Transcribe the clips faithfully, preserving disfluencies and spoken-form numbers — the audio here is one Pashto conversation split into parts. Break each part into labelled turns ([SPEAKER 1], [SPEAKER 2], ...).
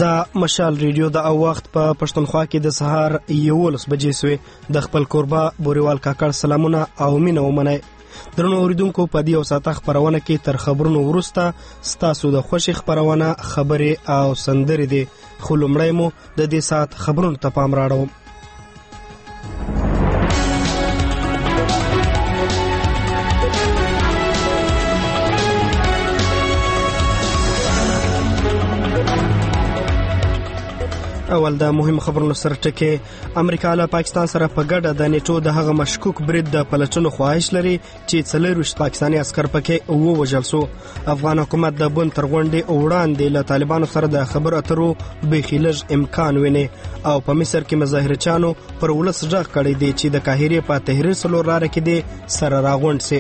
[SPEAKER 1] د مشال ریډیو د او وخت په پښتونخوا کې د سهار یولس بجې سوې. د خپل کوربه بوریوال کاکړ سلامونه او مینه ومنئ. درنو اوریدونکو، په دې او ساعته خبرونه کې تر خبرونو وروسته ستاسو د خوښې خبرونه خبرې او سندرې دي، خو لومړی مو د دې ساعت خبرونو ته پام راړو. اول د مهم خبرونو سره ټکي. امریکا له پاکستان سره په ګډه د نیټو د هغه مشکوک برید د پلټنو خواهش لري چې څلورویشت پاکستاني عسکر پکې ووژل شو. افغان حکومت د بن تر غونډې وړاندې له طالبانو سره د خبرو اترو بیخي لږ امکان ویني، او په مصر کې مظاهرچیانو پر ولس غږ کړی دی چې د قاهرې په تحریر څلور لاره کې دی سره راغونډ سي.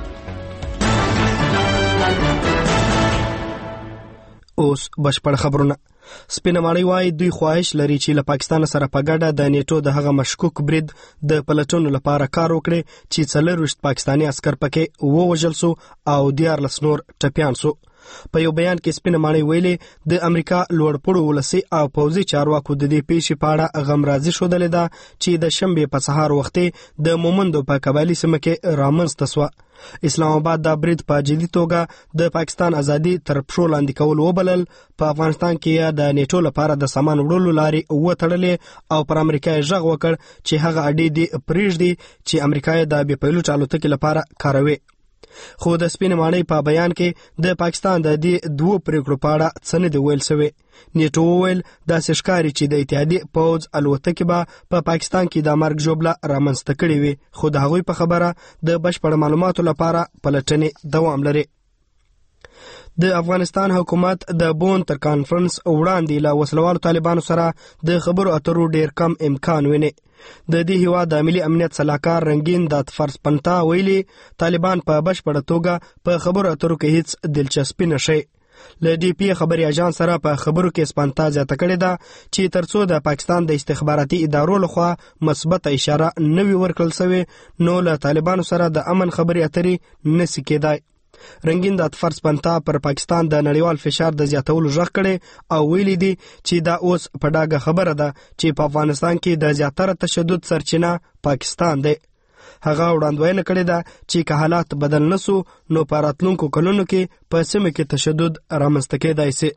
[SPEAKER 1] اوس بشپړ خبرونه. سپینه ماڼۍ وایي دوی خواهش لري چې له پاکستان سره په ګډه د نیټو د هغه مشکوک برید د پلټنو لپاره کار وکړي چې څلورویشت پاکستاني عسکر پکې ووژل شو او دیارلس نور ټپیان شو. په یو بیان کې سپینه ماڼۍ ویلي د امریکا لوړپوړو ولسي او پوځي چارواکو د دې پیښې په اړه غمرازي ښودلې ده چې د شنبې په سهار وختي د مومندو په قبایلي سیمه کې رامنځته شوه. اسلام آباد د برید په جدي توګه د پاکستان ازادي تر پښو لاندې کول وبلل. په افغانستان کې د نیټو لپاره د سامان وړلو لارې وتړلې او پر امریکا یې غږ وکړ چې هغه اډې دې پرېږدي چې امریکا یې د بې پیلوټ الوتکې لپاره کاروي. خو د سپینې ماڼۍ په بیان کې د پاکستان د دې دوو پریکړو په اړه څه نه دي ویل شوي. نیټو وویل داسې ښکاري چې د اتحادیې پوځ الوتکې به په پاکستان کې د مرګ ژوبله رامنځته کړې وي، خو د هغوی په خبره د بشپړ معلوماتو لپاره پلټنې دوام لري. د افغانستان حکومت د بون تر کانفرنس وړاندې له وسلوالو طالبانو سره د خبرو اترو ډیر کم امکان ویني. د دې هیواد د ملي امنیت سلاکار رنگین د فرس پنتا ویلي طالبان په بشپړه توګه په خبرو اترو کې هیڅ دلچسپي نشي. له ډي پی خبري اژانس سره په خبرو کې سپانتا زیاته کړې ده چې ترڅو د پاکستان د استخباراتي ادارو لخوا مثبته اشاره نه وي ورکړل شوې، نو له طالبانو سره د امن خبري اترې نشي کېدای. رنگین د فرس پنتا پر پاکستان د نړیوال فشار د زیاتولو غږ کړي او ویلي دي چې دا اوس په ډاګه خبره ده چې په افغانستان کې د زیاتره تشدد سرچینه پاکستان دی. هغه وړاندوینه کړې ده چې که حالات بدل نسو نو په راتلونکو کلونو کې په سیمه کې تشدد رامنځته کېدای شي.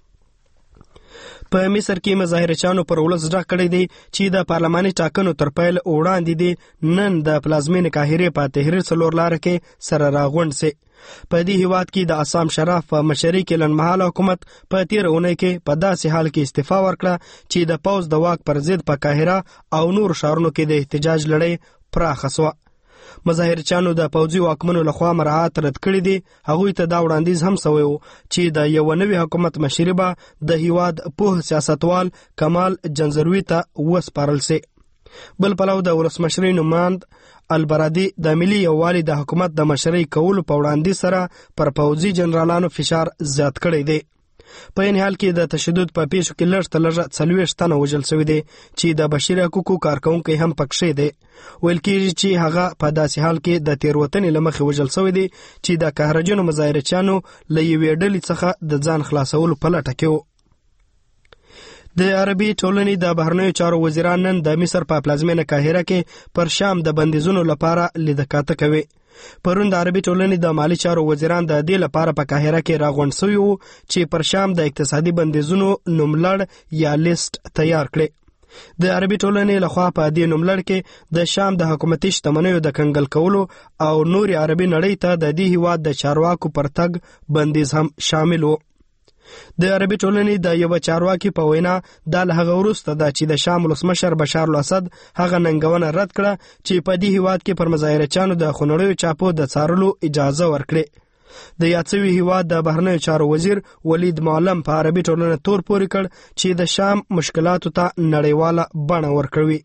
[SPEAKER 1] په مصر کې مظاهرچیانو پر ولس غږ کړی دی چې د پارلماني ټاکنو تر پیل وړاندې دی نن د پلازمینې قاهرې په تحریر څلور لاره کې سره راغونډ سي. په دې هیواد کې د اسام شراف په مشرۍ کې لنډمهاله حکومت په تیر اونۍ کې په داسې حال کې استعفا ورکړه چې د پوځ د واک پر ضد په قاهره او نور ښارونو کې د احتجاج لړۍ پراخه شوه. مظاهرچیانو د پوځي واکمنو لخوا مراعات رد کړي دي. هغوی ته دا وړاندیز هم شوی و چې د یو نوي حکومت مشري به د هیواد پوه سیاستوال کمال جنزروي ته وسپارل سي. بل پلو د ولسمشرۍ نماند البرادي د ملي یووالي د حکومت د مشرۍ کولو په وړاندیز سره پر پوځي جنرالانو فشار زیات کړی دی. په این حال کې د تشدد په پیښو کې لږ تر لږه څلوېښت تنه وژل شوي دي چې د بشري حقوقو کارکوونکی هم پکښې دی. ویل کېږي چې هغه په داسې حال کې د تېروتنې له مخې وژل شوی دی چې د قهرجنو مظاهرچیانو له یوې ډلې څخه د ځان خلاصولو په لټه کې و. د عربي ټولنې د بهرنیو چارو وزیران نن د مصر په پلازمینه قاهره کې پر شام د بندیزونو لپاره لیدکاته کوي. پرون د عربي ټولنې د مالی چارو وزیران د دې لپاره په قاهره کې راغونډ شوي وو چې پر شام د اقتصادي بندیزونو نوملړ یا لیست تیار کړي. د عربي ټولنې لخوا په دې نوملړ کې د شام د حکومتي شتمنیو د کنګل کولو او نوري عربي نړۍ ته د دې هیواد د چارواکو پر تګ بندیز هم شامل وو. د عربي ټولنې د یو چارواکي په وینا دا له هغه وروسته ده چې د شام ولسمشر بشار الاسد هغه ننګونه رد کړه چې په دې هیواد کې پر مظاهرچیانو د خونړیو چاپو د څارلو اجازه ورکړي. د یاد شوي هیواد د بهرنیو چارو وزیر ولید معلم په عربي ټولنه تور پورې کړ چې د شام مشکلاتو ته نړیواله بڼه ورکوي.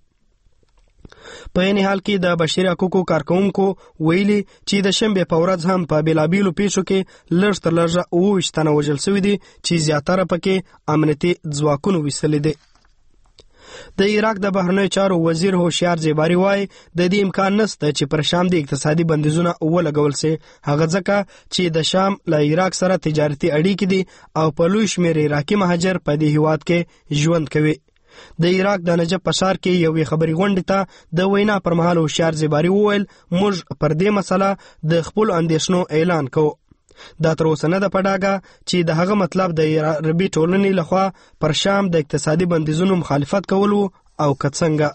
[SPEAKER 1] په این حال کې د بشري حقوقو کارکوونکو ویلي چې د شنبې په ورځ هم په بیلابیلو پیښو کې لږ تر لږه اوویشت تنه وژل شوي دي چې زیاتره پکې امنیتي ځواکونو ویستلي دي. د عراق د بهرنیو چارو وزیر هوشیار زیباری وایي د دې امکان نشته چې پر شام د اقتصادي بندیزونه ولګول سي، هغه ځکه چې د شام له عراق سره تجارتي اړیکې دي او په لوی شمېر عراقي مهاجر په دې هیواد کې ژوند کوي. د عراق د نجف په ښار کې یوې خبري غونډې ته د وینا پر مهال هوشیار زیباری وویل موږ پر دې مسله د خپلو اندېښنو اعلان کوو. دا تر اوسه نه ده په ډاګه چې د هغه مطلب د عربي ټولنې لخوا پر شام د اقتصادي بندیزونو مخالفت کول او که څنګه.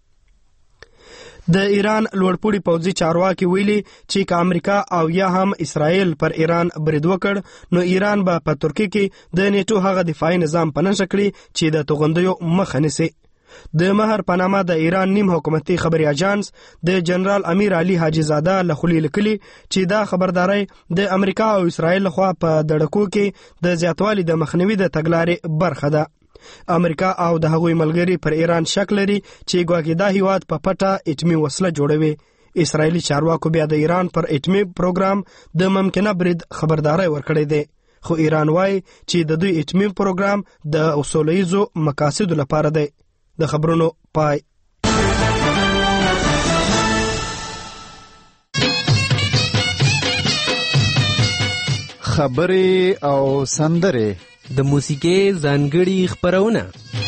[SPEAKER 1] د ایران لوړپوړي پوځي چارواکي ویلي چې که امریکا او یا هم اسرائیل پر ایران برید وکړ نو ایران به په ترکیه کې د نیټو هغه دفاعي نظام په نښه کړي چې د توغندیو مخه نیسي. د مهر په نامه د ایران نیم حکومتي خبري اژانس د جنرال امیر علي حاجي زاده له خولې لیکلي چې دا خبرداري د امریکا او اسرائیل لخوا په دړکو کې د زیاتوالي د مخنیوي د تګلارې برخه ده. امریکا او د هغوی ملګري پر ایران شک لري چې ګواکې دا هیواد په پټه اټمي وسله جوړوي. اسرائیلي چارواکو بیا د ایران پر اټمي پروګرام د ممکنه برید خبرداري ورکړې ده، خو ایران وایي چې د دوی اټمي پروګرام د اصوليزو مقاصدو لپاره دی. د خبرونو پای.
[SPEAKER 2] خبرې او سندرې
[SPEAKER 3] د موسیقۍ ځانګړي خبرونه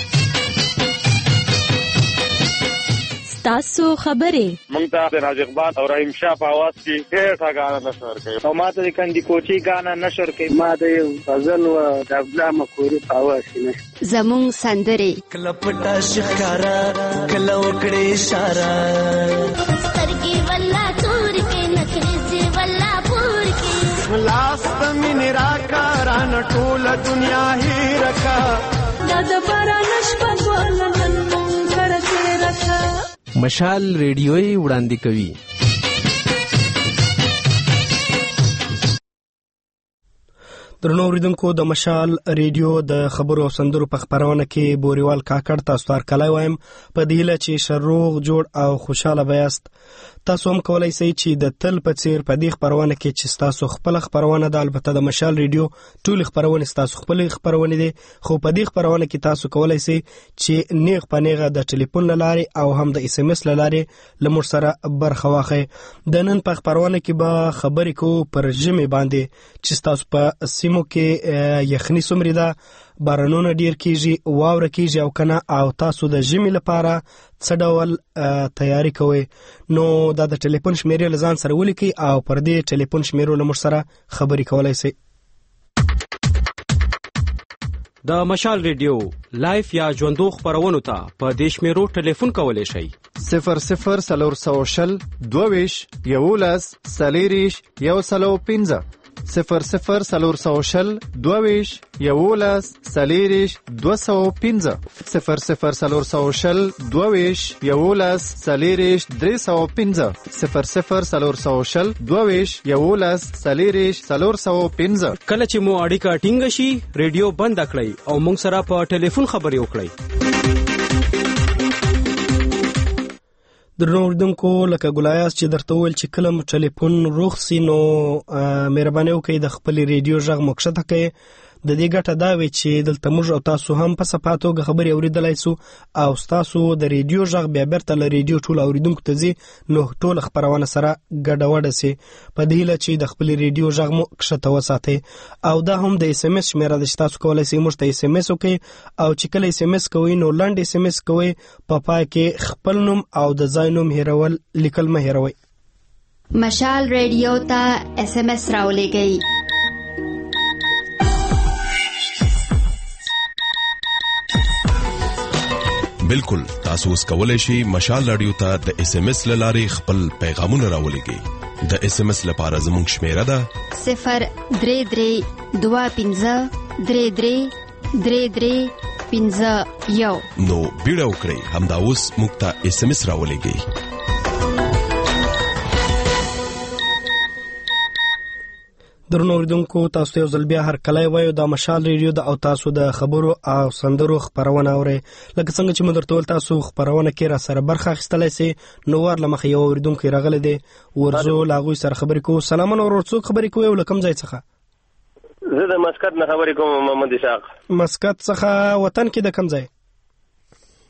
[SPEAKER 4] تاسو خبرې
[SPEAKER 5] مونږ ته د راج اقبال او رحیم شاه په आवाज کې ډېر غانا نشر کوي او ماته د کندي کوچي غانا نشر کوي ما د غزل او د عبدالله مخوري په आवाज کې
[SPEAKER 4] زمون سندرې
[SPEAKER 6] کلپټا شکارا کلو کړي اشاره
[SPEAKER 7] سترګي والله تور کې نخري والله پور کې
[SPEAKER 6] لاس من راکاران ټول دنیا هی رکا
[SPEAKER 8] د بارانش په ګولن مونږ کرته رکا.
[SPEAKER 3] مشال ریډیوي وړاندې کوي.
[SPEAKER 1] درنو اوریدونکو د مشال ریډیو د خبرو او سندرو په خبرونه کې بوريوال کاکړ تاسو ته کلای وایم په دې هیله چې شروغ جوړ او خوشاله بیاست. تاسو هم کولای شئ چې د تل په څیر په دې خبرونه کې چې تاسو خپل خبرونه د البته د مشال ریډیو ټول خبرونه تاسو خپل خبرونه دي، خو په دې خبرونه کې تاسو کولای شئ چې نیغ په نیغه د ټلیفون لاري او هم د اس ام اس لاري لمر سره برخه واخلئ. د نن په خبرونه کې به خبرې کو پر ژمي باندې چې تاسو په سیمو کې یخني سمري ده، بارانونه ډیر کیږي، واوره کیږي او کنه، او تاسو د ژمي لپاره څه ډول تیاری کوئ. نو دا د ټلیفون شمیرې لزان سره ولیکئ او پر دې ټلیفون شمیرو له موږ سره خبرې کولای شئ.
[SPEAKER 9] د مشال ریډیو لایف یا ژوندو خبرونو ته په دې شمیرو ټلیفون کولی شئ.
[SPEAKER 2] صفر صفر سلور سو شل دوویش یولس سلیریش یو سلو پینځه صفر صفر سلور سو شل دوویش یولس سلیریش دو سو پینځه صفر صفر سلور سو شل دوویش یولس سلیریش درې سو پینځه صفر صفر سلور سو شل دوویش یولس سلیریش سلور سو پینځه.
[SPEAKER 9] کله چې مو اړیکه ټینګه شي ریډیو بند کړئ او موږ سره په ټلیفون خبرې وکړئ.
[SPEAKER 1] درنو اوریدونکو لکه ګلایاس چې درته وویل چې کله مو ټلیفون روغ سي نو مهرباني وکړئ د خپل ریډیو غږ مو کښته کړئ. د دې ګټه دا وي چې دلته موږ او تاسو هم په صفه توګه خبرې اوریدلای سو او تاسو د ریډیو غږ بیا بیرته له ریډیو ټول اوریدونکو ته ځي نو ټول خبرونه سره ګډه وډه سي. په دې هیله چې د خپل ریډیو غږ مو کښته وساتئ. او دا هم د اس ام اس شمیره ده چې تاسو کولای شئ موږ ته اس ام اس وکړئ او چې کله اس ام اس کوئ نو لنډ اس ام اس کوئ، په پای کې خپل نوم او د ځای نوم هیرول لیکل مه هیروئ.
[SPEAKER 4] مشال ریډیو ته اس ام اس راولېږئ.
[SPEAKER 10] بالکل تاسو اوس کولای شئ مشال رادیو ته د اس ام اس لاري خپل پیغامونه راولېږئ. د اس ام اس لپاره زموږ شمیره ده
[SPEAKER 4] صفر درې درې دوه پنځه درې درې درې درې پنځه یو.
[SPEAKER 10] نو بیړه وکړئ همدا اوس موږ ته اس ام اس راولېږئ.
[SPEAKER 1] درنو اوریدونکو تاسو ته ځل بیا هر کله وایو د مشال ریډیو د او تاسو د خبرو او سندرو خبرونه اورئ. لکه څنګه چې مدرته ول تاسو خبرونه کې را سره برخه اخیستلای سي نو ور لمخ یو اوریدونکو راغله دي ورزو لاغوي سره خبرې کو. سلامونه ورڅو خبرې کوي ولکم ځای څخه؟
[SPEAKER 5] زه د مسقط نه خبرې کوم محمد اسحاق.
[SPEAKER 1] مسقط څخه وطن کې د کم ځای؟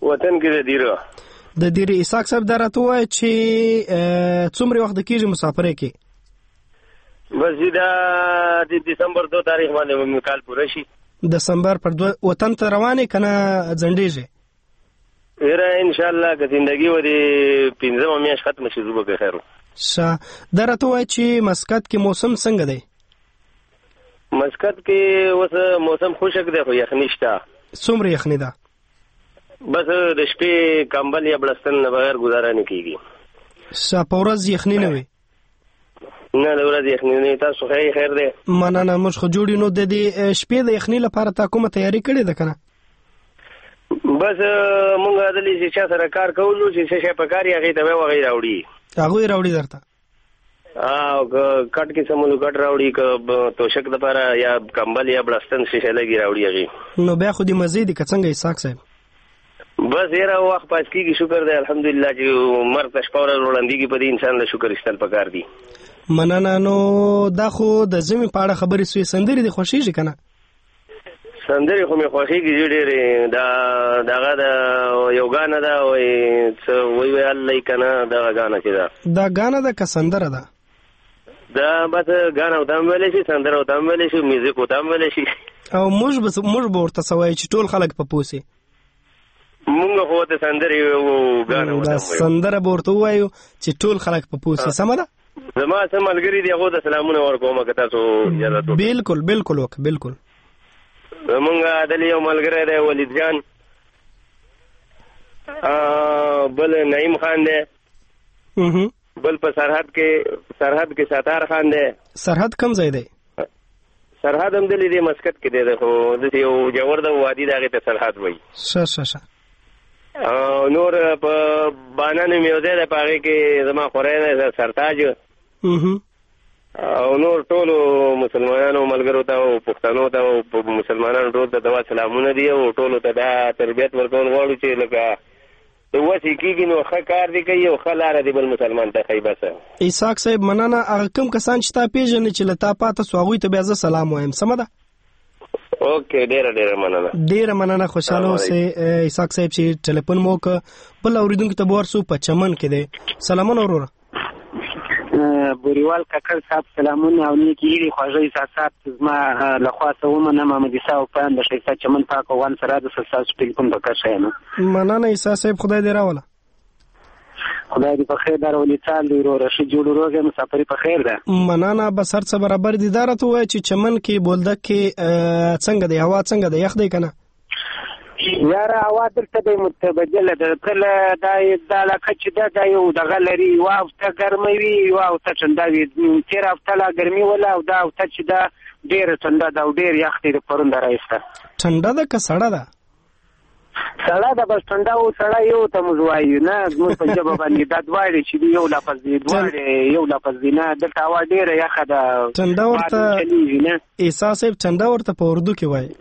[SPEAKER 5] وطن کې د دیره
[SPEAKER 1] د دیره اسحاق صاحب دا راته وایي چې څومره وخت کېږي مسافرۍ کې؟
[SPEAKER 5] بس دا د دسمبر دو تاریخ باندې کال پوره شي.
[SPEAKER 1] دسمبر پر دو وطن ته روانې که نه ځنډېږي؟
[SPEAKER 5] ایره انشاءالله که زندګي و د پنځمه میاشت ختمه شي زه به که خیر وم.
[SPEAKER 1] ښه دا راته وایي چې مسقط کې موسم څنګه دی؟
[SPEAKER 5] مسقط کې اوس موسم خوشک دی خو یخني شته.
[SPEAKER 1] څومره یخني ده؟
[SPEAKER 5] بس د شپې کمبل یا بړستن نه بغیر گزاره نه کیږي.
[SPEAKER 1] ښه په ورځ یخني نه وي؟
[SPEAKER 5] نه د ورځ یخني نه. تاسو خیر خیر دی؟
[SPEAKER 1] مننه موږ خو جوړ یو. نو د دې شپې د یخني لپاره تا کومه تیاری کړې ده که نه؟
[SPEAKER 5] بس مونږ عدلې چې چا سره کار کولو چې څه شی پکار یې هغې ته به هغوی راوړي
[SPEAKER 1] هغوی راوړي درته؟
[SPEAKER 5] او کټ کې سمولو کټ راوړي که توشک دپاره یا کمبل یا بړستن څه شی لګي راوړي هغې.
[SPEAKER 1] نو بیا خو دې مزې دي که څنګه اسحاق صاحب؟
[SPEAKER 5] بس یاره وخت پاس کېږي شکر دی الحمدلله چې مرګ ته شپه ورځ وړاندېږي په دې انسان له شکر ایستل پکار دي.
[SPEAKER 1] مننه. نو دا خو د ژمي په اړه خبرې سوې. سندرې دې خوښېږي که نه؟
[SPEAKER 5] سندرې خو مې خوښېږي ډېرې. دا دغه د یو ګانه ده وایي څه وایي وایي الله که نه دغه ګانه چې ده
[SPEAKER 1] دا ګانه ده که سندره ده؟
[SPEAKER 5] دا بس ګانه ورته هم ویلی شي سندره ورته هم ویلی شي میوزیک ورته هم ویلی شي.
[SPEAKER 1] او موږ به موږ به ورته څه وایو چې ټول خلک په پوه سي؟
[SPEAKER 5] مونږ خو ورته سندرې ګانه ورته
[SPEAKER 1] دا سندره به ورته ووایو چې ټول خلک په پوه سي. سمه ده؟
[SPEAKER 5] زما څه ملګري دي هغو ته سلامونه ورکوم که تاسو اجازه وکړئ.
[SPEAKER 1] بلکل بلکل وکړه بلکل.
[SPEAKER 5] زمونږ دلې یو ملګری دی ولید جان، بل نعیم خان دی، بل په سرحد کې سرحد کې ستار خان دی.
[SPEAKER 1] سرحد کوم ځای دی؟
[SPEAKER 5] سرحد هم دلې دی مسقط کې دی خو داسې یو جوړ د وادي د هغې ته سرحد وایي.
[SPEAKER 1] ښه ښه ښه.
[SPEAKER 5] نور په بانا نوم یو ځای دی په هغې کې زما خوری دی سرتاج او نور ټولو مسلمانانو ملګرو ته او پښتنو ته او مسلمانانو ټول ته دوا سلامونه دي او ټولو ته دا تربیت ورکول غواړو چې لکه د وسې کېږي نو ښه کار دی کوي او ښه لاره دی بل مسلمان ته ښایي. بس
[SPEAKER 1] اسحاق صاحب مننه. هغه کوم کسان چې تا پېژنې چې له تا پاته سو هغوی ته بیا زه سلام وایم. سمه ده؟
[SPEAKER 5] اوکې ډېره ډېره مننه.
[SPEAKER 1] ډېره مننه. خوشحاله اوسئ اسحاق صاحب چې ټلیفون مو وکړه. بل اورېدونکي ته به ورسو په چمن کې دی. سلامونه وروره.
[SPEAKER 11] بوریوال ککړ صاحب سلامونه او نیکې هیلې خوږه احساسات زما له خوا څه ومنه. محمد عیسی اوپان د ښایسته چمن پاک افغان سره د ستاسو ټلیفون په کښه یم.
[SPEAKER 1] مننه عیسی صاحب خدای دې راوله.
[SPEAKER 11] خدای دې په خیر درولی چال دی وروره ښه جوړ روغ یم مسافري په خیر ده.
[SPEAKER 1] مننه. بس هر څه برابر دي. دا راته ووایه چې چمن کې بولدک کې څنګه دی هوا څنګه ده یخ دی که نه؟
[SPEAKER 11] یاره هوا دلته دی متبدله ده. کله دا دا علاقه چې ده دا یو دغه لري یوه هفته ګرمه وي یوه هفته ټنډه وي. تېره هفته لا ګرمي وله او دا هفته چې ده ډېره ټنډه ده او ډېر یخ دی د پرون د راایسته.
[SPEAKER 1] ټنډه ده که سړه ده؟
[SPEAKER 11] سړه ده بس ټنډه او سړه یو ته موږ وایو نه زموږ په ژبه باندې دا دواړې چې دي یو لفظ دي دواړې یو لفظ دي. نه دلته هوا ډېره یخه ده.
[SPEAKER 1] ټنډه ورته عیسی صاحب ټنډه ورته په اردو کې وایي.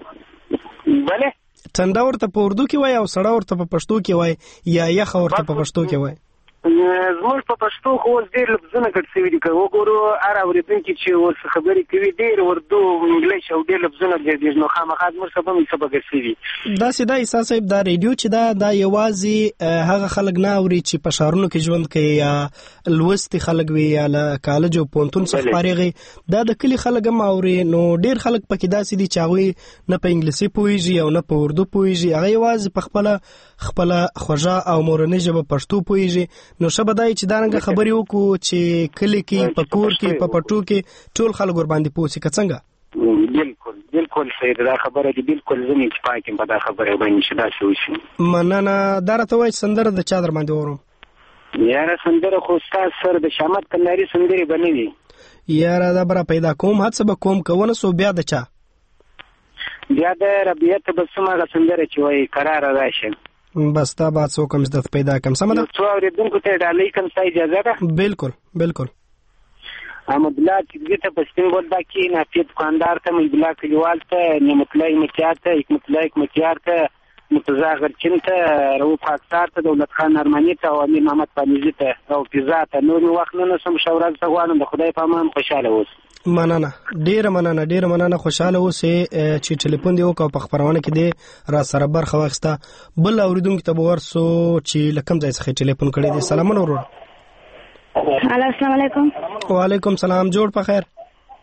[SPEAKER 11] بله
[SPEAKER 1] ټنډه ورته په اردو کې وایي او سړه ورته په پښتو کې وایي یا یخه ورته په پښتو کې وایي.
[SPEAKER 11] زموږ په پښتو خو اوس ډېر لفظونه ګډ شوي دي. که وګورو هر اورېدونکي چې اوس خبرې کوي ډېر اردو انګلیش او ډېر لفظونه ګډ دي نو خامخا زموږ څه به مې څه به ګډ شوي.
[SPEAKER 1] داسې ده عیسی صاحب دا ریډیو چې ده دا یوازې هغه خلک نه اوري چې په ښارونو کې ژوند کوي یا لوستي خلک وي یا له کالج او پوهنتون څخه فارغ وي. دا د کلي خلک هم اوري. نو ډېر خلک پکې داسې دي چې هغوی نه په انګلیسي پوهېږي او نه په اردو پوهېږي. هغه یوازې په خپله خپله خوږه او مورنۍ ژبه پښتو پوهېږي. نو ښه به دا وي چې دا رنګه خبرې وکړو چې کلي کې په کور کې په پټو کې ټول خلک ورباندې پوه سي که څنګه؟
[SPEAKER 11] بلکل بلکل صحیح ده دا خبره دي. بلکل زه مې اتفاق یم په دا خبره باندې چې داسې وشي.
[SPEAKER 1] مننه. دا راته وایي سندره د چا در باندې اورم؟
[SPEAKER 11] یاره سندره خو ستاسو سره د شامت کندهاري سندرې به نه وي.
[SPEAKER 1] یاره دا به را پیدا کوم هڅه به کوم که ونه سو بیا د چا؟
[SPEAKER 11] بیا د ربیعه تبسم هغه سندره چې وایي قراره راشه.
[SPEAKER 1] بس تا بعد څوک هم زده پیدا کم. سمه ده؟
[SPEAKER 11] څو اورېدونکو ته ډالۍ کم ستا اجازه ده؟
[SPEAKER 1] بلکل بلکل.
[SPEAKER 11] احمدالله چګزي ته په سپین بولدک کې نافیه دکاندار ته محب الله کلیوال ته نعمت الله حکمتیار ته حکمت الله حکمتیار ته مرتضی غرچین ته، رؤوف خاکسار ته، دولت خان ارماني ته او امیر محمد پانیزي ته او فضا ته. نور مې وخت نه نسم ښه ورځ ته غواړم. د خدای په امان خوشحاله اوسئ.
[SPEAKER 1] مننه، ډیره مننه ډیره مننه خوشاله اوسې چې ټلیفون دی وکاو په خبرونه کې دی را سره برخه واخسته. بل اوریدونکو ته ورسو چې لکم ځای څخه ټلیفون کړی دی. سلامونه ورور.
[SPEAKER 12] السلام علیکم.
[SPEAKER 1] وعلیکم سلام. جوړ په خیر.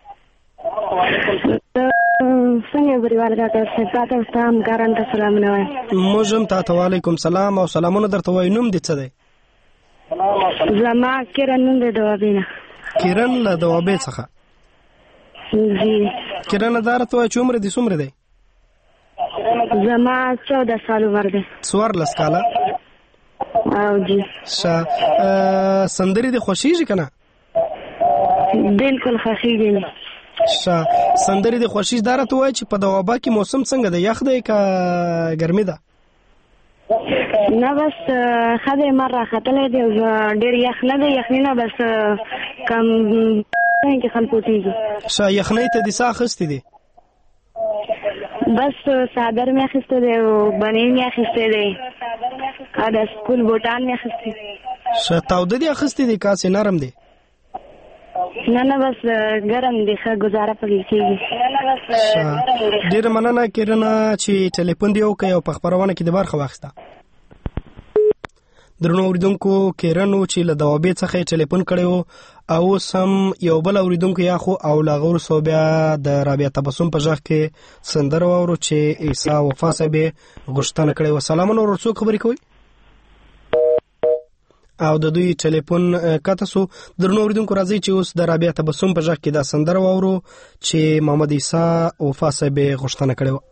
[SPEAKER 12] څنګه بریوال کاکا څه تاسو ته هم ګاران ته سلامونه وایم.
[SPEAKER 1] موږ هم تاسو وعلیکم سلام او سلامونه درته وای. نوم دې څه دی؟
[SPEAKER 12] زما کیرن نوم دی دوابینه.
[SPEAKER 1] کیرن له دوابې څخه؟
[SPEAKER 12] جی.
[SPEAKER 1] کیرن دارته وای چې عمر دې څومره دی؟
[SPEAKER 12] زما چودہ سال عمر دی.
[SPEAKER 1] څوارلس کاله؟
[SPEAKER 12] او جی.
[SPEAKER 1] ښه. سندرې دې خوښیږي که نه؟
[SPEAKER 12] بالکل خوښیږي.
[SPEAKER 1] ښه. سندرې دې خوښیږي. دا راته وایي چې په دوابه کې موسم څنګه دی؟ یخ دی که ګرمي ده؟
[SPEAKER 12] نه بس ښه دی، مر راختلی دی، ډېر یخ نه دی، یخني نه، بس کم کې خلک پوټېږي.
[SPEAKER 1] ښه. یخنۍ ته دې څه اخیستې دي؟
[SPEAKER 12] بس څادر مې اخیستی دی او بنین مې اخیستی دی او د سکول بوټان مې اخیستی دی.
[SPEAKER 1] ښه. تاوده دې اخیستی دی که هسې نرم دی؟
[SPEAKER 12] نه نه بس ګرم دی، ښه ګزاره پکې کېږي.
[SPEAKER 1] ښه. ډېره مننه کیرنه چې ټلیفون دې وکړی او په خپرونه کې دې برخه واخیسته. درنو اوریدونکو، کیرن و چې له دوابې څخه یې ټلیفون کړی و او اوس هم یو بل اوریدونکو یا خو او له هغه وروسته بیا د رابعه تبسم په غږ کې سندره واورو چې عیسی وفا صاحب یې غوښتنه کړې وه. سلامونه ورور، څوک خبرې کوئ؟ او د دوی ټلیفون کته سو. درنو اوریدونکو راځي چې اوس د رابعه تبسم په غږ کې دا سندره واورو چې محمد عیسی وفا صاحب یې غوښتنه کړې وه.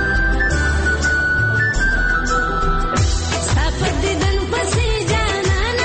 [SPEAKER 7] Sapati dan pasi janan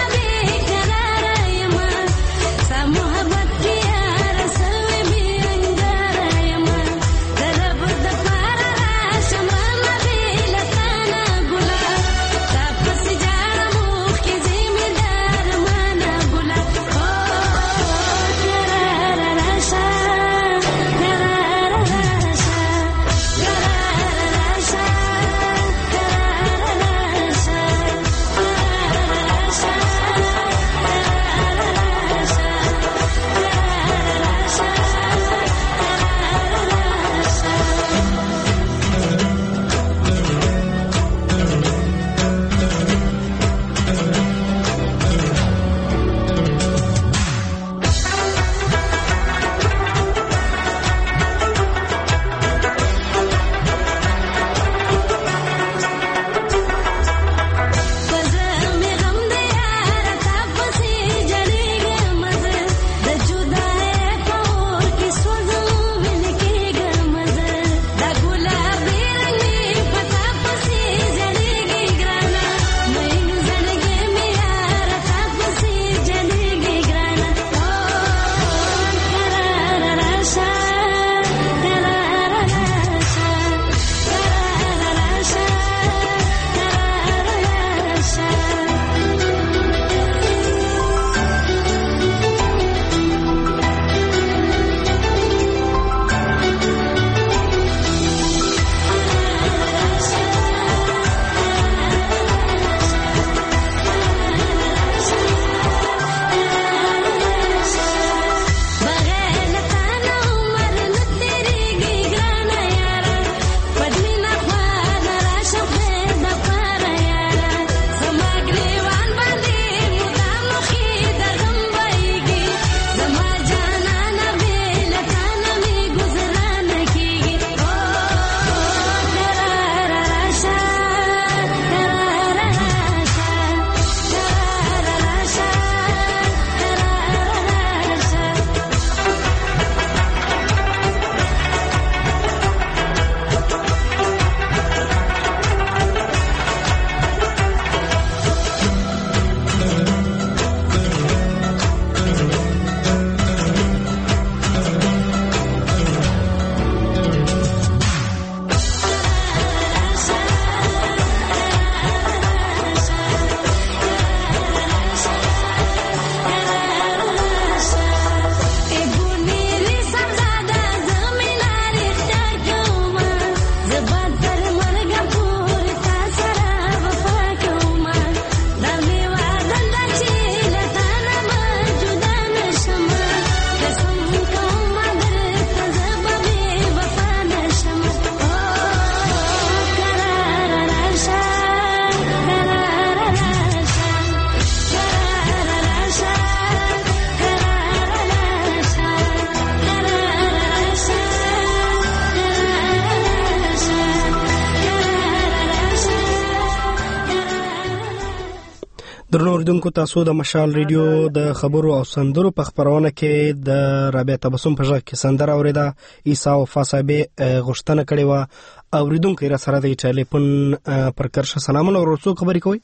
[SPEAKER 1] درنو اوریدونکو تاسو د مشال ریډیو د خبرو او سندرو په خبرونه کې د رابعه تبسم په ژغ کې سندره اوریدا عیسی وفا صاحب غوښتنه کړې و. اوریدونکو را سره د ټلیفون پر کرشه سلامونه ورسو خبرې کوي.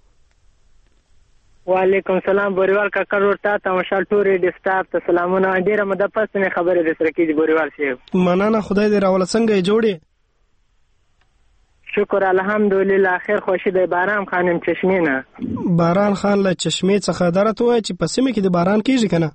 [SPEAKER 13] وعلیکم سلام بوریوال کاکا ورته ته مشال ټوري د سټاف ته سلامونه. ډیره مده پس نه خبرې د سره کې بوریوال شي.
[SPEAKER 1] مننه خدای دې راول څنګه جوړي.
[SPEAKER 13] شکر الحمدلله خیر خوشی د باران خانم چشمه نه.
[SPEAKER 1] باران خان له چشمه څخه درته وای چې په سیمه کې د باران کیږي کنه؟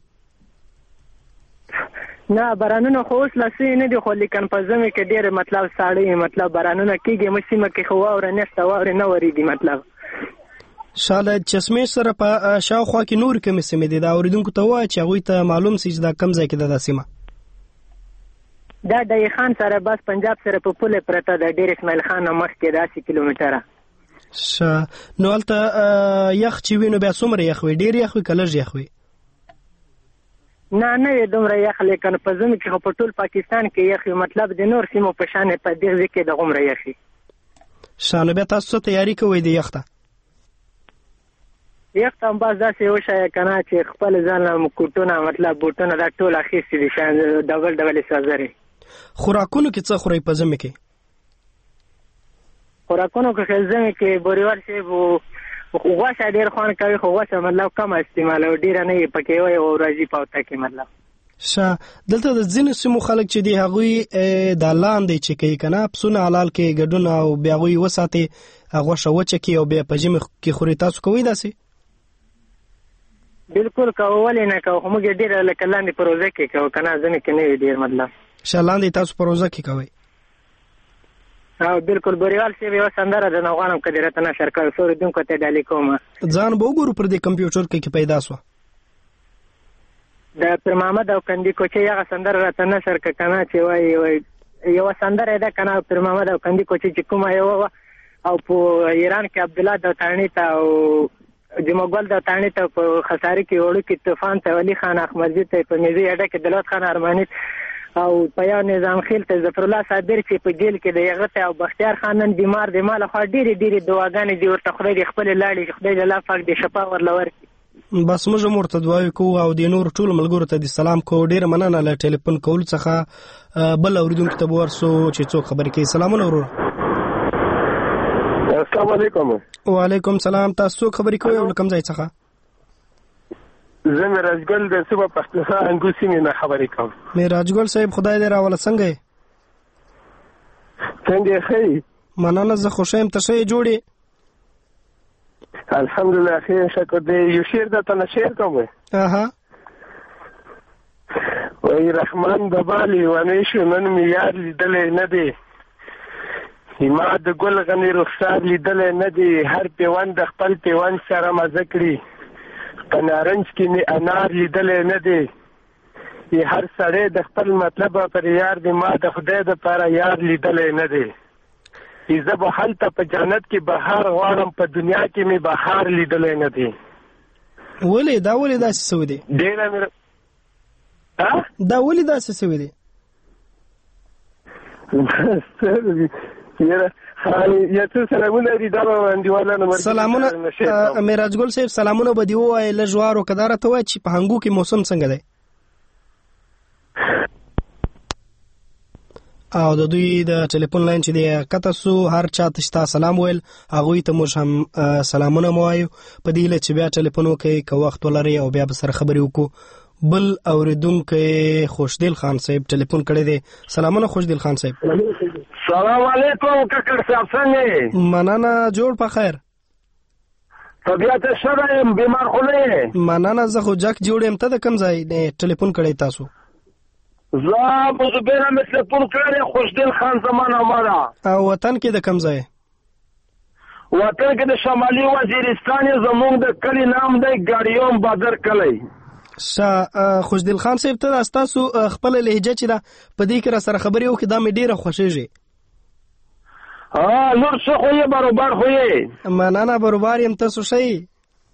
[SPEAKER 13] نه بارانونه خو اوس لسی نه دي خو لیکن په زمه کې ډیر مطلب ساړی مطلب بارانونه کیږي مسیمه کې خو اور نه ستوار نه وریږي مطلب.
[SPEAKER 1] شاله چشمه سره په شاوخوا کې نور کوم سیمه دي دا اوریدونکو ته وای چې هغه ته معلوم سي چې دا کم ځای کې د سیمه.
[SPEAKER 13] دا د خان سره بس پنجاب سره په پوله پرته د ډیر اسماعیل خان مخ کې داسې کیلومتره.
[SPEAKER 1] ش نو الته یخ چې وینو بیا څومره یخ وي ډیر یخ وي کله یخ وي؟
[SPEAKER 13] نه نه دومره یخ لیکن په زمي کې په ټول پاکستان کې یخ مطلب د نور سیمو په شان په دغه کې د غومره یخي.
[SPEAKER 1] شانو بیا تاسو تیاری کوئ د یخته؟
[SPEAKER 13] یخ ته باز داسې وشای کنه چې خپل ځان کوټونه مطلب بوټونه دا ټول اخیستي دي شان ډبل ډبل سازري.
[SPEAKER 1] خوراکونو کې څه خوري په زمي کې؟
[SPEAKER 13] خوراکونو کې زمي کې بوریوال شي وو غوښه ډیر خوان کوي خو غوښه مطلب کم استعمال او ډیر نه پکې وي او راځي پاوته کې مطلب.
[SPEAKER 1] ش دلته د ځینو سیمو خلک چې دی هغوی د لاندې چې کوي کنه پسونه حلال کې ګډونه او بیا غوي وساتي غوښه وچه کې او بیا په جمی کې خوري تاسو کوي داسې؟
[SPEAKER 13] بالکل کولای نه کوو موږ ډیر لکه لاندې پروژه کې کوو کنه ځنه کې نه ډیر مطلب.
[SPEAKER 1] شلاندې تاسو پروژه کې کوي؟
[SPEAKER 13] او بالکل بوریوال سی یو سندره د نوغانم کډیرته نشر کړ سور دونکو ته ډالې کوم.
[SPEAKER 1] ځان به وګورو پر دې کمپیوټر کې کې پیدا سو.
[SPEAKER 13] د پر محمد او کندی کوچي هغه سندره راته نشر ک کنه چې وای وای یو سندره ده کنه پر محمد او کندی کوچي چې کومه یو او په ایران کې عبد الله د تانی ته او جمعګل د تانی ته په خساري کې وړو کې طوفان ته ولی خان احمدزي ته په میزي اډه کې دلوت خان ارمانی او پیا نظام خیل ته ظفر الله صابر چې په جیل کې د یغته او بختیار خانن بیمار دی مال خو ډېری ډېری دواګانې دی ورته خدای خپل لاړې خدای له لافق دی شفا ورلور
[SPEAKER 1] بس موږ مرته دعای کو او د نور ټول ملګرو ته د سلام کو ډېر مننه له ټلیفون کول څخه بل اوریدونکو ته ورسو چې څوک خبرې کوي. سلامونه ورور.
[SPEAKER 14] السلام علیکم.
[SPEAKER 1] وعلیکم سلام. تاسو خبرې کوئ او کوم ځای څخه؟
[SPEAKER 14] زه میراجګل د صبح پښتونخوا انګوسی نه خبرې کوم.
[SPEAKER 1] میراجګل صاحب خدای دې راول څنګه یې؟
[SPEAKER 14] څنګه خیر؟
[SPEAKER 1] مننه زه خوشایم ته څه جوړې؟
[SPEAKER 14] الحمدلله خیر شکر دې یو شعر د تنه شعر کوم.
[SPEAKER 1] اها
[SPEAKER 14] وای رحمان ببالي ونه شو نن می یاد لیدلې نه دی ما د ګل غنی رخسار لیدلې نه دی هر پیوند د خپل پیوند سره مزه کړی کنارنج کې می انار لیدلې نه دی ی هر سړی د خپل مطلب پر یار دی ما د خدای د پر یار لیدلې نه دی ایزه به حالت په جنت کې بهار غواړم په دنیا کې می بهار لیدلې نه دی.
[SPEAKER 1] ولې دا ولې داسې سوي دي؟
[SPEAKER 14] ډېر مې ها
[SPEAKER 1] دا ولې داسې سوي دي؟
[SPEAKER 14] یاره یا څه سلامونه دي دا باندې ولا نمبر
[SPEAKER 1] سلامونه میراجګل صاحب سلامونه به دی وای له جوارو کدارته ته وای چې په هنګو کې موسم څنګه دی؟ او د دوی د ټلیفون لاین چې دی کته سو هر چا ته سلام ویل هغه ته موږ هم سلامونه موایو په دې لچ بیا ټلیفون وکي که وخت ولري او بیا به سره خبرې وکړو. بل اوریدونکو خوشدل خان صاحب ټلیفون کړی دی. سلامونه خوشدل خان صاحب.
[SPEAKER 14] سلام علیکم ککړ صاحب څنګه؟
[SPEAKER 1] مننه جوړ په خیر.
[SPEAKER 14] طبیعت شرم بیمار خو نه؟
[SPEAKER 1] مننه زه خو جک جوړم ته د کم ځای نه ټلیفون کړی تاسو؟
[SPEAKER 14] زه مزبره مثل پون کړی خوشدل خان زمانه مارا.
[SPEAKER 1] او وطن کې د کم ځای؟
[SPEAKER 14] وطن کې د شمالي وزیرستان زمونږ د کلی نام دی ګاډیوم بادر کلی.
[SPEAKER 1] شا خوشدل خان صاحب ته تاسو خپل لهجه چې دا په دې کې را سره خبرې وکړي دا مې ډیره خوښیږي.
[SPEAKER 14] ها نور څه خو یې برابر خو یې؟
[SPEAKER 1] مننه برابر یم. تاسو شئ؟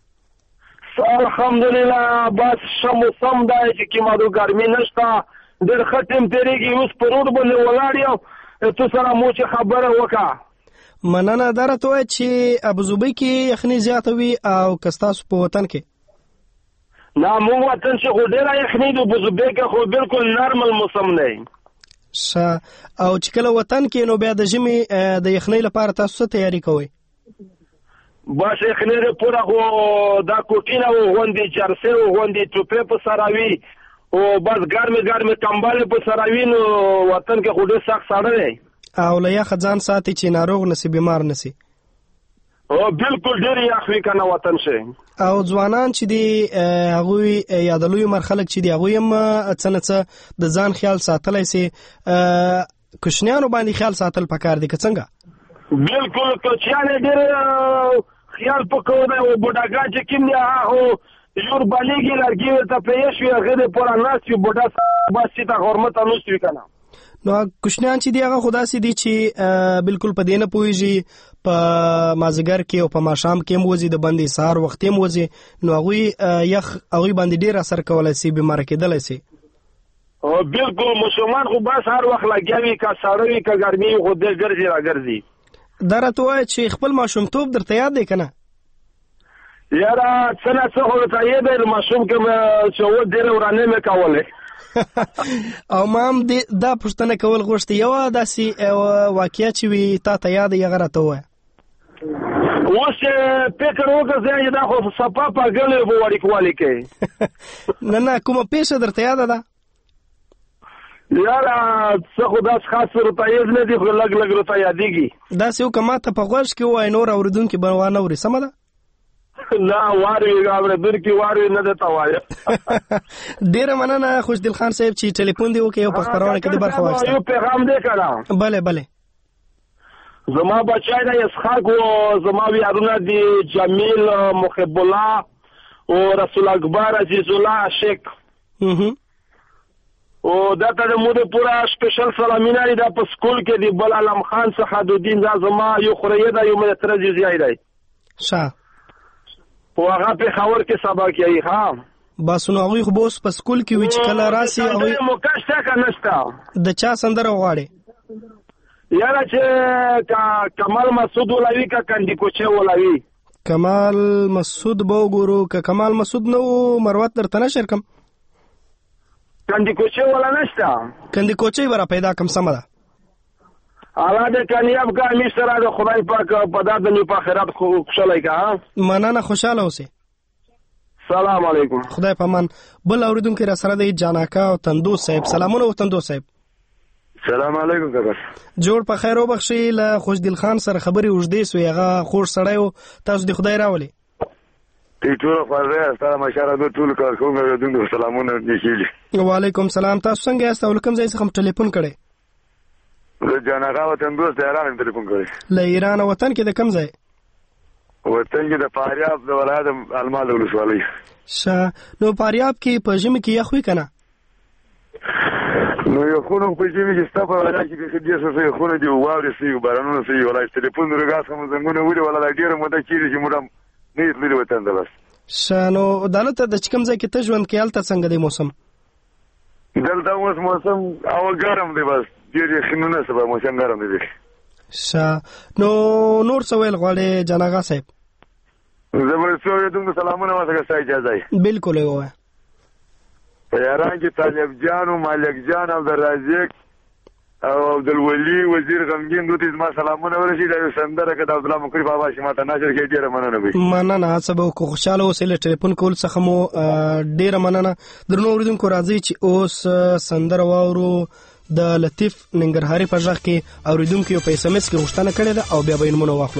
[SPEAKER 14] الحمدلله بس ښه موسم دی چې کیمادو ګرمي نشته ډېر ښه ټمپریږي اوس په روډ باندې ولاړ یم تو سره مو چې خبره وکړه.
[SPEAKER 1] مننه. دا راته وایه چې ابوظبي کې یخني زیاته وي او که ستاسو په وطن کې؟
[SPEAKER 14] نه مونږ وطن چې خو ډېره یخني د ابوظبي کې خو بالکل نرمل موسم دی.
[SPEAKER 1] ښه، او چې کله وطن کې نو بیا د ژمي د یخنۍ لپاره تاسو څه تیاری کوئ؟
[SPEAKER 14] بس یخنۍ پوره خو دا کوټینه وغوندې چرسې وغوندې ټوپې په سره وي او بس ګرمې ګرمې کمبلې په سره وي، نو وطن کې خو ډېر سخت ساړه دی
[SPEAKER 1] او له یخه ځان ساتي چې ناروغ نسی بیمار نسی.
[SPEAKER 14] او بالکل ډېر یخ وي که نه وطن شي.
[SPEAKER 1] او ځوانان چې دي هغوی یا د لویو عمر خلک چې دي هغوی هم څه نه څه د ځان خیال ساتلی سي، کوچنیانو باندې خیال ساتل پکار دي که څنګه؟
[SPEAKER 14] بالکل کوچیان یې ډېر خیال پکار دی او بوډاګان چې کوم دي هغه ژور بالېږي لرګي ورته پیښ وي هغې د پوره ناست وي بوډا بس چې ته حرمت انوست وي که نه.
[SPEAKER 1] نو کوچنیان چې دي هغه خو داسې دي چې بالکل په دې نه پوهېږي، په مازدیګر کې او په ماښام کې هم وځي، د بندې سهار وختي هم وځي، نو هغوی یخ هغوی باندې ډېر اثر کولی سي، بیماره کېدلی سي.
[SPEAKER 14] بالکل ماشومان خو بس هر وخت لګیا وي، که ساړه وي که ګرمي وي خو دی ګرځي را ګرځي.
[SPEAKER 1] دا راته وایه چې خپل ماشومتوب درته یاد دی که نه؟
[SPEAKER 14] یاره څه نه څه خو ورته یاد دی، ماشوم کې مې چې و ډېرې ورانې مې کولې.
[SPEAKER 1] او ما هم دا پوښتنه کول غوښتې، یوه داسې واقعه چې وي تا ته یاد یې هغه راته ووایه.
[SPEAKER 14] اوس چې فکر وکړه چې دا خو صفا پاګلی به وړیکوالي کوي.
[SPEAKER 1] نه نه کومه پیښه درته یاده ده؟
[SPEAKER 14] یاره څه خو داسې خاص ورته یاد نه دي، خو لږ لږ ورته یادېږي. داسې
[SPEAKER 1] وکړه ما ته په غوږ کې ووایه، نور اورېدونکي به وانه اوري، سمه ده؟
[SPEAKER 14] نه واروي اورېدونکي واروي نه درته وایم.
[SPEAKER 1] ډېره مننه خوشدل خان صاحب چې ټلیفون دې وکړې او په خپرونه کې دې برخه واخیسته.
[SPEAKER 14] یو پیغام دی که نه؟
[SPEAKER 1] بله بله.
[SPEAKER 14] زما بچی دی اسحاق و زما ویارونه دي جمیل، محب الله او رسول اکبر، عزیز الله، عاشق. او دا ته د مو د پوره سپیشل سلامونه دي، دا په سکول کې دي. بل علم خان څخه دودین دا زما یو خوریه ده، یو مې تره جزیای دی.
[SPEAKER 1] ښه.
[SPEAKER 14] او هغه پېښور کې سبق کوي. ښه
[SPEAKER 1] بس نو هغوی خو به اوس په سکول کې وي چې کله راسي هغوی
[SPEAKER 14] موقع شته که نشته؟
[SPEAKER 1] د چا سندره غواړې؟
[SPEAKER 14] یاره چې کمال مسعود ولوي که کندي کوچې ولوي؟
[SPEAKER 1] کمال مسعود به وګورو، که کمال مسعود نه و مروت درته نشر کم.
[SPEAKER 14] کندي کوچې ولا نشته؟
[SPEAKER 1] کندي کوچې به را پیدا کم، سمه ده.
[SPEAKER 14] الله دې کامیاب کړه، امیر سره د خدای پاک په دا دنیا په آخرت خوشحالی کړه.
[SPEAKER 1] مننه، خوشحاله اوسئ.
[SPEAKER 14] سلام علیکم.
[SPEAKER 1] خدای په امان. بل اورېدونکی را سره دی جاناکا او تندوس صاحب. سلامونه و تندوس صاحب.
[SPEAKER 15] سلام علیکم کاکا.
[SPEAKER 1] جوړ په خیر وبخښئ، له خوشدل خان سره خبرې اوږدې سوې، هغه خوږ سړی و، تاسو دې خدای راولي.
[SPEAKER 15] تی ټول خوږی ستا مشره د ټول کارکوونکو اورېدونکو سلامونه لیکلي.
[SPEAKER 1] وعلیکم سلام. تاسو څنګه یاست او له کوم ځای څخه م ټلیفون کړی؟
[SPEAKER 15] له جاناکا وطن دوست د ایران م ټلیفون کړی.
[SPEAKER 1] له ایران وطن کې د کوم ځای؟
[SPEAKER 15] وطن کې د فاریاب د ولایت المال ولسوالۍ.
[SPEAKER 1] ښه، نو فاریاب کې په ژمي کې یخ وي که نه؟
[SPEAKER 15] نو یخونه په ژمي کې ستا په ولایت کې بیخي ډېر څه یخونه دي، واورې سوي، بارانونه سوي. ولایت ټلیفون روګا څخه مو زنګونه ولي، ولا ډېره موده کېږي چې موږ هم نه یې تللي وطن ته. بس
[SPEAKER 1] ښه، نو دلته د چې کوم ځای کې ته ژوند کوې هلته څنګه دی موسم؟
[SPEAKER 15] دلته اوس موسم او ګرم دی، بس ډېر یخنونه نه سبا موسم ګرم دی بیخي.
[SPEAKER 1] ښه، نو نور څه ویل غواړې جاناغا صاحب؟
[SPEAKER 15] زه به څو اورېدونکو سلامونه واته که ستا اجازه وي.
[SPEAKER 1] بالکل یې ووایه.
[SPEAKER 15] په یاران کې طالب جان و مالک جان، عبدالرازق او عبدالولي وزیر غمګین، دوی ته زما سلامونه ورسېږي. دا یو سندره که د عبدالله مقري بابا چې ما ته نشر کړي، ډېره مننه وي.
[SPEAKER 1] مننه، هڅه به وکړو. خوشحاله اوسئ. له ټلیفون کول څخه مو ډېره مننه. درنو اورېدونکو راځئ چې اوس سندره واورو د لطیف ننګرهاري په غږ کې. اورېدونکو یو په ایس ایم ایس کې غوښتنه کړې ده او بیا به یې نومونه واخلو.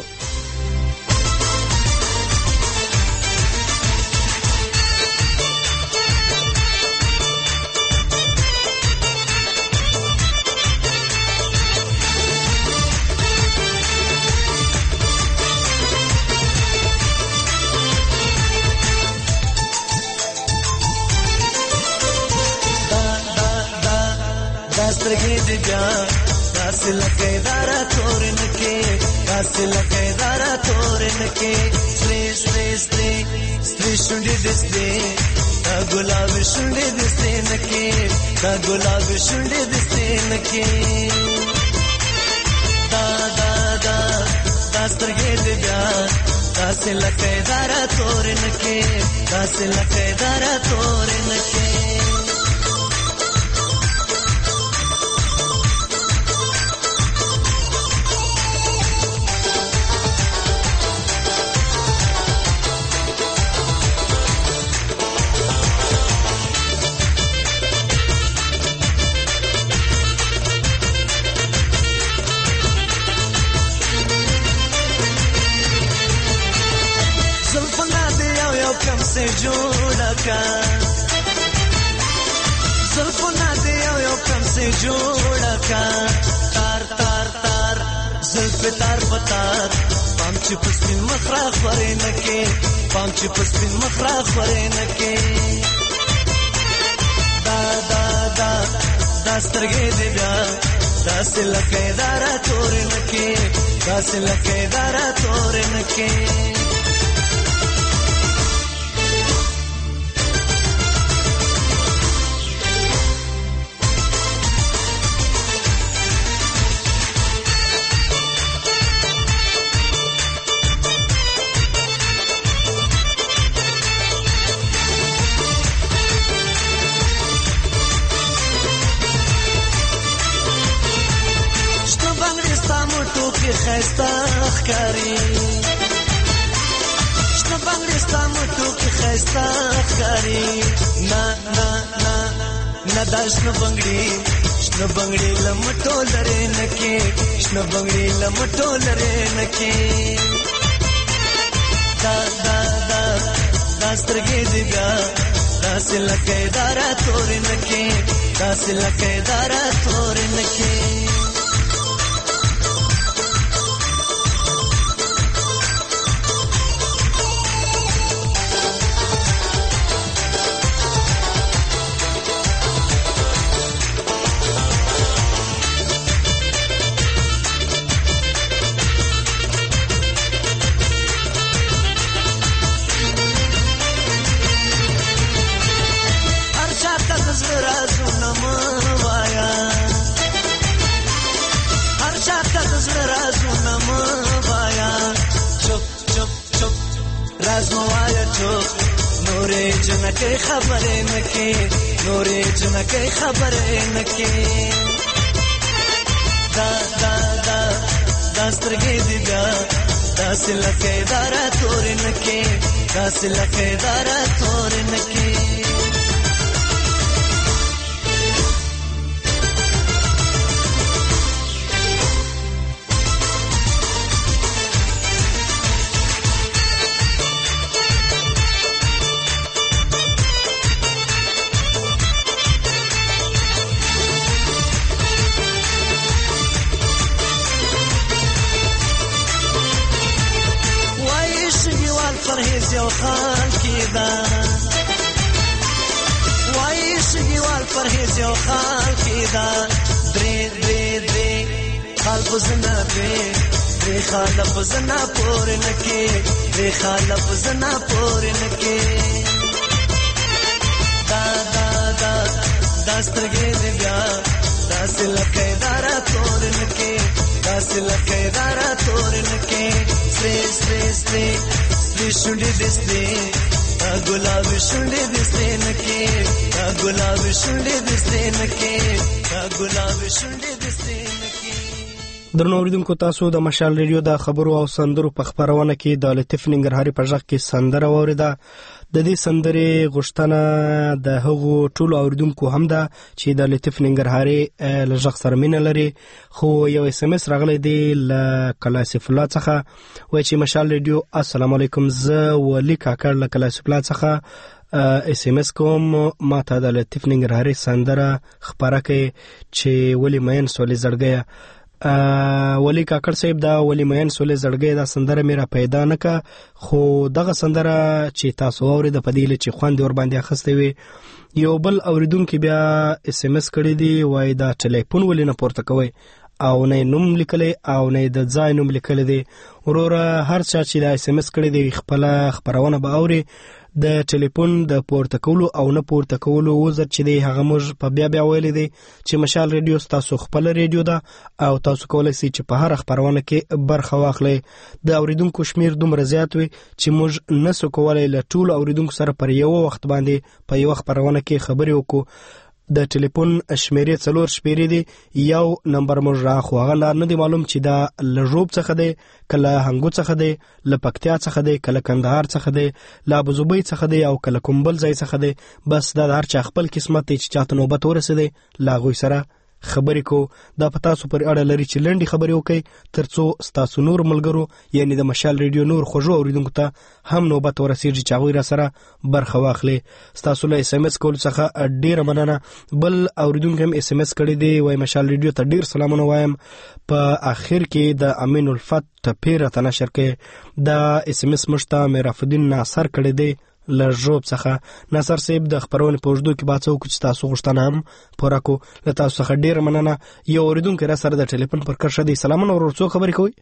[SPEAKER 6] سترګې دې بیا داسې لکه اداره تورن کې، داسې لکه اداره تورن کې، سرې سرې سرې سرې شونډې دې سرې، دا ګلابي شونډې دې سرې نکې، دا ګلابي شونډې دې سرې نکې، دا دا دا سترګې دې بیا داسې لکه اداره تورې نه کې داسې لکه اداره تورې نه کې جوړه کا زلفونه دې یو یو کم سي جوړه کا تار تار تار زلف تار پتار پام چې پسپین مخرا خورې نه کې پام چې پسپین مخرا خورې نه کې دا دا دا دا سترګې دې بیا داسې لکه اداره تورې نه کې داسې لکه اداره تورې نه کې خسته ښکاري شنه بنګړي ستا مټو کې خسته ښکاري نه نه نه نه دا شنه بنګړي شنه بنګړي له مټو لرې نه کې شنه بنګړي له مټو لرې نه کې دا دا دا دا سترګې دې بیا داسې لکه اداره تورې نه کې داسې لکه اداره تورې نه کې نکې خبرې نکې نورې جنکې خبرې نکې دا دا دا دا سترګې دې بیا داسې لکه اداره تورې نکې داسې لکه اداره تورې نکې پرهیز یو خان کی دا وای شګیوال پرهیز یو خان کی دا درې درې درې خال بزنا به درې خال بزنا پور نکي درې خال بزنا پور نکي دا دا دا داسترګې دې بیا داسې لکه اداره تور نکي داسې لکه اداره تور نکي سري سري سري شونډې دستې تا ګلاب شونډې دستې نکې تا ګلاب شونډې دستې نکې تا ګلاب شونډې دستې نکې
[SPEAKER 1] درنو اوریدونکو تاسو د مشال ریډیو د خبرو او سندرو په خبرونه کې د لطیف ننګرهاري په ژغ کې سندره واوریده د دې سندرې غوښتنه د هغو ټولو اوریدونکو هم ده چې د لطیف ننګرهاري له ژغ سره مینه لري خو یو اس ام اس راغلی دی له کلاسف الله څخه وایي چې مشال ریډیو السلام علیکم زه ولی کاکړ له کلاسف الله څخه اس ام اس کوم ما ته د لطیف ننګرهاري سندره خبره کوي چې ولی مین سولې زړګیا ولی کاکړ صاحب دا ولی مین سولې زړګي دا سندره میرا پیدا نکا خو دغه سندره چې تاسو اورید په دې لچې خوند ور باندې اخستې وي یو بل اوریدونکو بیا اس ام اس کړی دی وای دا ټلیفون ولې نه پورته کوي او نه نوم لیکلی او نه د ځای نوم لیکلی دی وروره هر چا چې دا اس ام اس کړی دی خپل خبرونه به اوري د ټلیفون د پورته کولو او نه پورته کولو وزر چې دی هغه موږ په بیا بیا ویلي دی چې مشال ریډیو ستاسو خپل ریډیو ده او تاسو کولی شئ چې په هر خبرونه کې برخه واخلئ. د اوریدونکو شمیر دومره زیات وي چې موږ نسو کولای له ټولو اوریدونکو سره پر یو وخت باندې په یو خبرونه کې خبرې وکړو. د ټلیفون شمیرې څلور شمیرې دي، یو نمبر موږ راخو هغه لا نه دی معلوم چې دا له ژوب څخه دی، کله هنګو څخه دی، له پکتیا څخه دی، کله کندهار څخه دی، له ابوظبي څخه دی او کله کوم بل ځای څخه دی. بس دا د هر چا خپل قسمت دی چې چاته نوبت ورسېدی له هغوی سره خبرې کو. دا په تاسو پر اړه لري چې لنډې خبرې وکړئ ترڅو ستاسو نور ملګرو یعنی د مشال ریډیو نور خوږو اوریدونکو ته هم نوبت ورسېږي چې هغوی را سره برخه واخلي. ستاسو له اس ام اس کولو څخه ډېره مننه. بل اوریدونکو هم اس ام اس کړی دی، وایي مشال ریډیو ته ډېر سلامونه وایم. په اخر کې د امین الفت ټپې راته نشر کړئ. دا اس ام اس موږ ته میرافالدین ناصر کړی دی له ژوب څخه. ناصر صاحب د خبرونې په اوږدو کې به څه وکړو چې تاسو غوښتنه هم پوره کړو. له تاسو څخه ډېره مننه. یو اورېدونکی را سره د ټلیفون پر کرښه دی. سلامونه ورور، څوک خبرې کوئ؟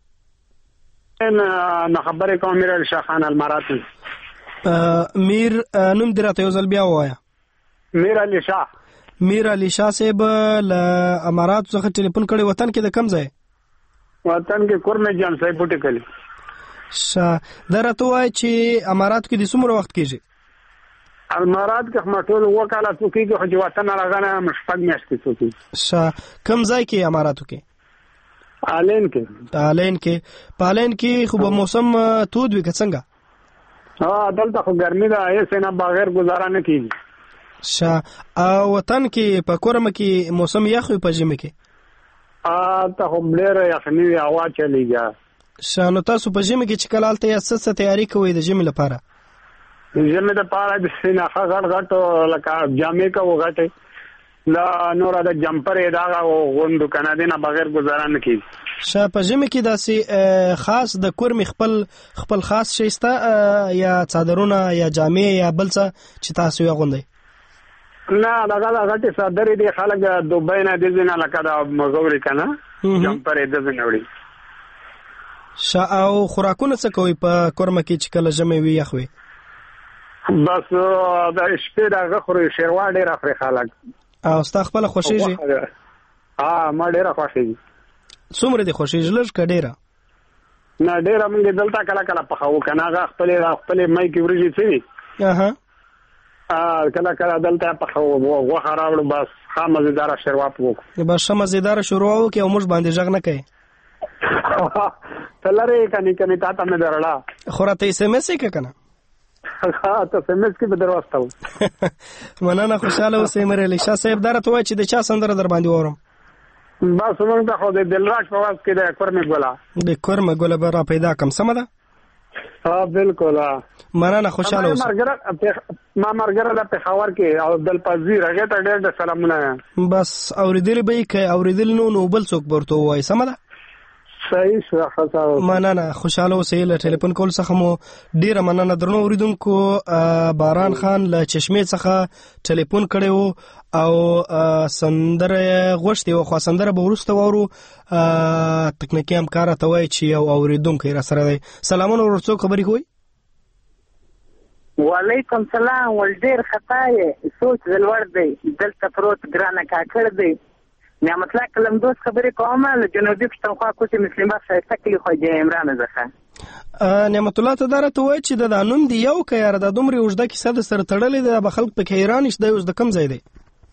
[SPEAKER 16] نه خبرې کوم میر علي شاه خان المارات.
[SPEAKER 1] میر نوم دې راته یو ځل بیا ووایه.
[SPEAKER 16] میر علي شاه.
[SPEAKER 1] میر علي شاه صاحب له اماراتو څخه ټلیفون کړی. وطن کې د کوم ځای؟
[SPEAKER 16] وطن کې کورمه جان صاحب بوټي کلی.
[SPEAKER 1] شا دا راته وایي چې اماراتو کې د څومره وخت کېږي؟
[SPEAKER 16] امارات کې خو ټول اووه کاله څو کېږي، خو چې وطن راغلی یم شپږ میاشتې څو کېږي.
[SPEAKER 1] شا کوم ځای کې اماراتو کې؟
[SPEAKER 16] آلین کې.
[SPEAKER 1] آلین کې. په آلین کې خو به موسم تود وي که څنګه؟
[SPEAKER 16] ها دلته خو ګرمي ده، هېڅ نه بغیر ګزاره نه کېږي.
[SPEAKER 1] شا او وطن کې په کورمه کې موسم یخ وي په ژمي کې؟
[SPEAKER 16] هلته خو ډېره یخني وي، هوا چلېږي.
[SPEAKER 1] شا نو تاسو په ژمي کې چې کله هلته یاست څه څه تیاري کوئ د ژمي لپاره؟
[SPEAKER 16] د ژمي دپاره د سیناخه غټ غټ لکه جامې کوو غټې، له نوره د جمپر یې دغه غوندو که نه دې نه بغیر ګزاره نه کېږي.
[SPEAKER 1] شا په ژمي کې داسې خاص د کورمې خپل خپل خاص شی شته یا څادرونه یا جامې یا بل څه چې تاسو یې اغوندئ؟
[SPEAKER 16] نه دغه د غټې څادرې دي خلک دوبۍ نه دې ځای نه لکه د مغوري که نه جمپر یې دې ځای نه وړي.
[SPEAKER 1] شا او خوراکونه څه کوئ په کورمه کې چې کله ژمی وي یخ وي؟
[SPEAKER 16] بس د شپې دغه خوري، شیروا ډېره خوري خلک.
[SPEAKER 1] او ستا خپله خوښېږي؟
[SPEAKER 16] ها ما ډېره خوښېږي.
[SPEAKER 1] څومره دې خوښېږي، لږ که ډېره؟
[SPEAKER 16] نه ډېره موږ دلته کله کله پخوو که نه هغه خپلې خپلې مۍ کې وریجې څه وي کله کله دلته پخوو، غوښه راوړو بس ښه مزېداره شیروا پې وکړو.
[SPEAKER 1] بس ښه مزېداره شوروا وکړي او موږ باندې غږ نه کوي.
[SPEAKER 16] ته لرې کنې کنې تا ته مې درړه.
[SPEAKER 1] خو راته اس ام اس یې که که نه؟
[SPEAKER 16] ها ته اس ام اس کې به در واستوم.
[SPEAKER 1] مننه، خوشحاله اوسئ میر علي شاه صاحب. دا راته وایي چې د چا سندره در باندې واورم؟
[SPEAKER 16] بس موږ ته خو د دلراج په وخت کې د کورمې ګله
[SPEAKER 1] د کورمه ګله به را پیدا کړم. سمه ده؟
[SPEAKER 16] ها بالکل.
[SPEAKER 1] مننه، خوشحاله اوسئ.
[SPEAKER 16] ما ملګری د پېښور کې او عبدالپذیر هغې ته ډېر ډېر سلامونه.
[SPEAKER 1] بس اورېدلي به یې که اورېدلي نو نو بل څوک به ورته ووایي. سمه ده؟
[SPEAKER 16] صحیح شو.
[SPEAKER 1] مننه، خوشحاله اوسئ. له ټلیفون کول څخه مو ډیره مننه. درنو اوریدونکو، باران خان له چشمې څخه ټلیفون کړی و او سندره غوښتې وه، خو سندره به وروسته واورو. تکنیکي همکار راته وایي چې یو اوریدونکی را سره دی. سلامونه ورور، څوک خبرې کوئ؟
[SPEAKER 17] وعلیکم سلام. ول ډېر خطا یې، سوچ د لوړ دی، دلته پروت ګرانه کاکړ دی. نعمت الله کلمدوز خبرې کوم له جنوبي پښتونخوا کوڅې مسلمات ښایسته کلي خواجه عمران څخه.
[SPEAKER 1] نعمت الله ته دا راته وایي چې د دا نوم دی یو که یاره دا دومره اوږده کیسه د سره تړلې ده، به خلک پکې حیران شي. دا اوس د کوم ځای دی؟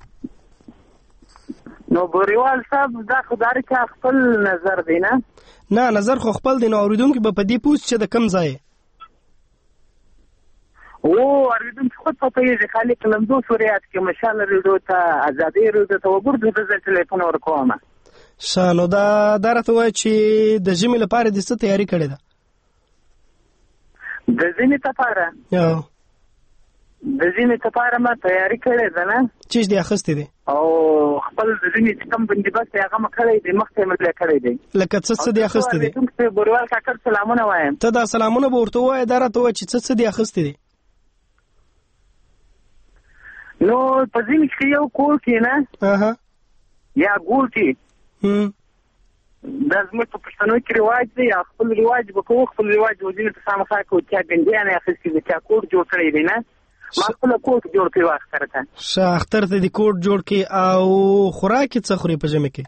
[SPEAKER 17] نو بوریوال صاحب دا خو د هر چا خپل نظر دی نه؟
[SPEAKER 1] نه نظر خو خپل دی، نو اورېدونکي به په دې پوه شي چې د کوم ځای؟
[SPEAKER 17] او اورېدونکي خود په پوهېږي. خالق کلمدوز وريات کې مشال ریډیو ته ازادي ریډیو ته وګورئ، د زه ټلیفون ورکوم.
[SPEAKER 1] ښه نو دا دا راته وایي چې د ژمي لپاره دې څه تیاري کړې ده؟
[SPEAKER 17] د ژمي لپاره د ژمي لپاره ما تیاري کړې ده نه.
[SPEAKER 1] چیز دې اخیستی دی
[SPEAKER 17] او خپل د ژمي چې کوم بندوبست یې هغه مې کړی دی، مخکې مې پرې کړی دی.
[SPEAKER 1] لکه څه څه دې اخیستی دی؟
[SPEAKER 17] اورېدونکي بوریوال کاکړ سلامونه وایم.
[SPEAKER 1] ته دا سلامونه به ورته ووایې. دا راته وایي چې څه څه دې اخیستی دی؟
[SPEAKER 17] نو په ژمي کې یو کور کې نه یا ګور کې دا زموږ په پښتنو کې رواج دی، خپل رواج به کوو، خپل رواج وځینې ته خامخا کوو. چا ګنجیان یې اخیستي دي، چا کوټ جوړ کړی دی، نه ما خپله کوټ جوړ کړی و اختر ته.
[SPEAKER 1] ښه، اختر ته دې کوټ جوړ کړي. او خوراک یې څه خوري په ژمي کې؟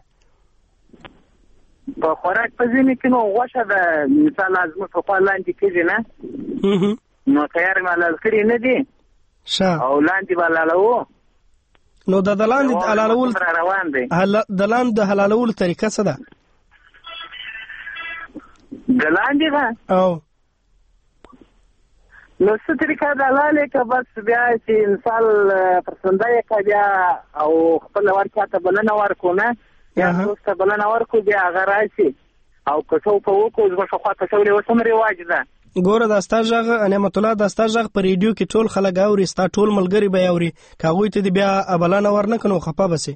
[SPEAKER 17] په خوراک په ژمي کې نو غوښه ده، مثال زموږ په خوا لاندې کېږي، نه نو تیار یې حلال کړي نه دي او لاندې به حلالوو.
[SPEAKER 1] نو د لاندې د حلالولو
[SPEAKER 17] روان دی.
[SPEAKER 1] د لاندې د حلالولو طریقه څه ده؟
[SPEAKER 17] د لاندې ده
[SPEAKER 1] او
[SPEAKER 17] نو څه طریقه د حلالې که بس بیا چې مثال پرسنده یې که بیا او خپل ور چاته بلنه ورکړو، نه یا دوست ته بلنه ورکړو، بیا هغه راشي او کټو په وکړو. زموږ خوا کټولې اوس هم رواج ده.
[SPEAKER 1] ګوره دا ستا غږ نعمت الله، دا ستا غږ په ریډیو کې ټول خلک اوري، ستا ټول ملګري به اوري. که هغوی ته دې بیا بلنه ورنکړو نو خفه به سي.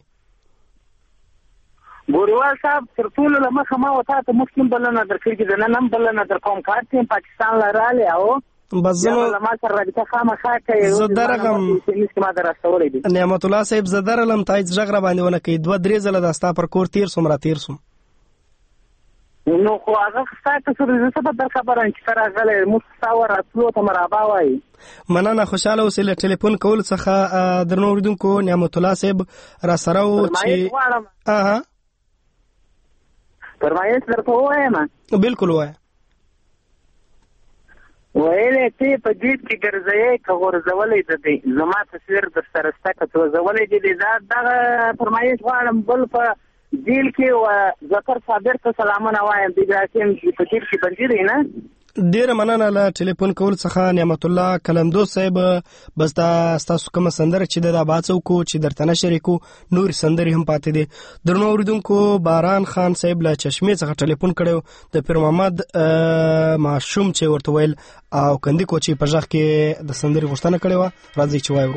[SPEAKER 17] ګوروال صاحب تر ټولو له مخه ما و تا ته مخکې بلنه درکړې چې د نن هم بلنه در کوم، کار چې پاکستان له رالی او
[SPEAKER 1] بس زه نو
[SPEAKER 17] ما سره رابطه خامخا کوي.
[SPEAKER 1] زه درغم نعمت الله صاحب، زه درلم تا هېڅ غږ را باندې ونه کوي. دوه درې ځله دا ستا پر کور تېر سوم را تېر سوم.
[SPEAKER 17] نو خو هغه ستا قصور زه څه به در خبره یم چې ته راغلی موږ ستا وراتلو ته مرحبا وایي.
[SPEAKER 1] مننه، خوشحاله اوسئ. له ټلیفون کولو څخه درنو اورېدونکو نعمت الله صاحب را سره و چې
[SPEAKER 17] فرمایش درته ووایم.
[SPEAKER 1] بلکل ووایه.
[SPEAKER 17] ویلې ته په جیب کې ګرځئ که غورځولی د دی زما تصویر در سره شته که سوځولی دې دی. دا دغه فرمایش غواړم. بل په جیل کې و ظفر صابر ته سلامونه وایم. د ابراهیم په جیل کې بندي دی، نه
[SPEAKER 1] ډیره مننه له ټلیفون کول څخه نعمت الله کلمدو صاحب. بس دا ستاسو کومه سندره چې دا باڅو کو چې درته نشر کو، نور سندرې هم پاتې دي. درنو اوریدونکو، باران خان صاحب له چشمې څخه ټلیفون کړو، د پیر محمد معصوم چې ورته ویل او کندي کو چې په ځخ کې د سندرې غوښتنه کړې و. راځي چې وایو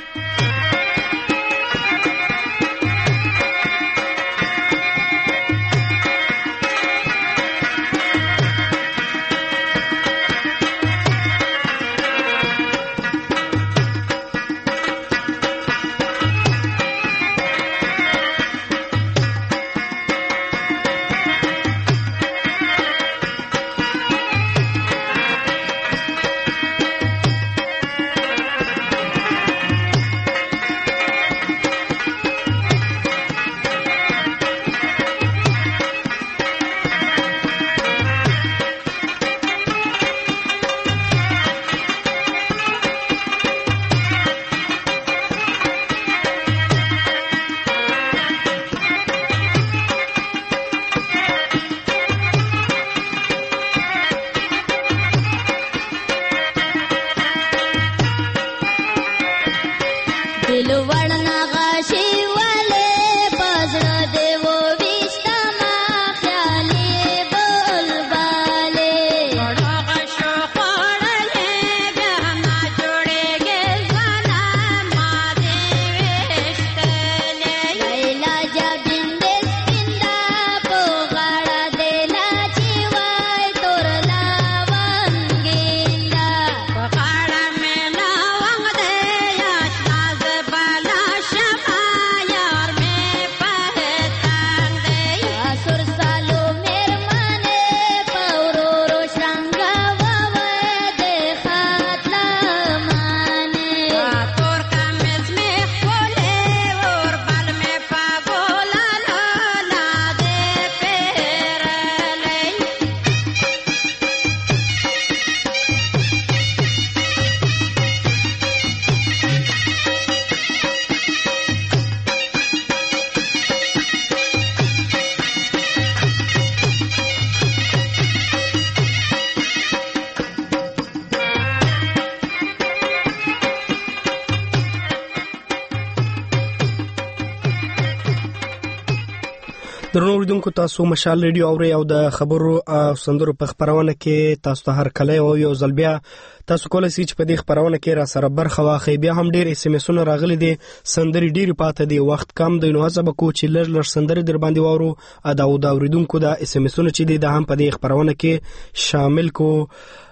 [SPEAKER 1] درنو اوریدونکو، تاسو مشال ریډیو اورئ او د خبرو او سندرو په خبرونه کې تاسو ته هر کله او یو ځل بیا تاسو کولای شئ چې په دې خبرونه کې را سره برخه واخلئ. بیا هم ډېر اس ام اسونه راغلي دي، سندرې ډېرې پاتې دي، وخت کم دی، نو هڅه وکړو چې لږ لږ سندرې در باندې واورو. دا د اوریدونکو د اس ام اسونه چې دي دا هم په دې خبرونه کې شامل کو.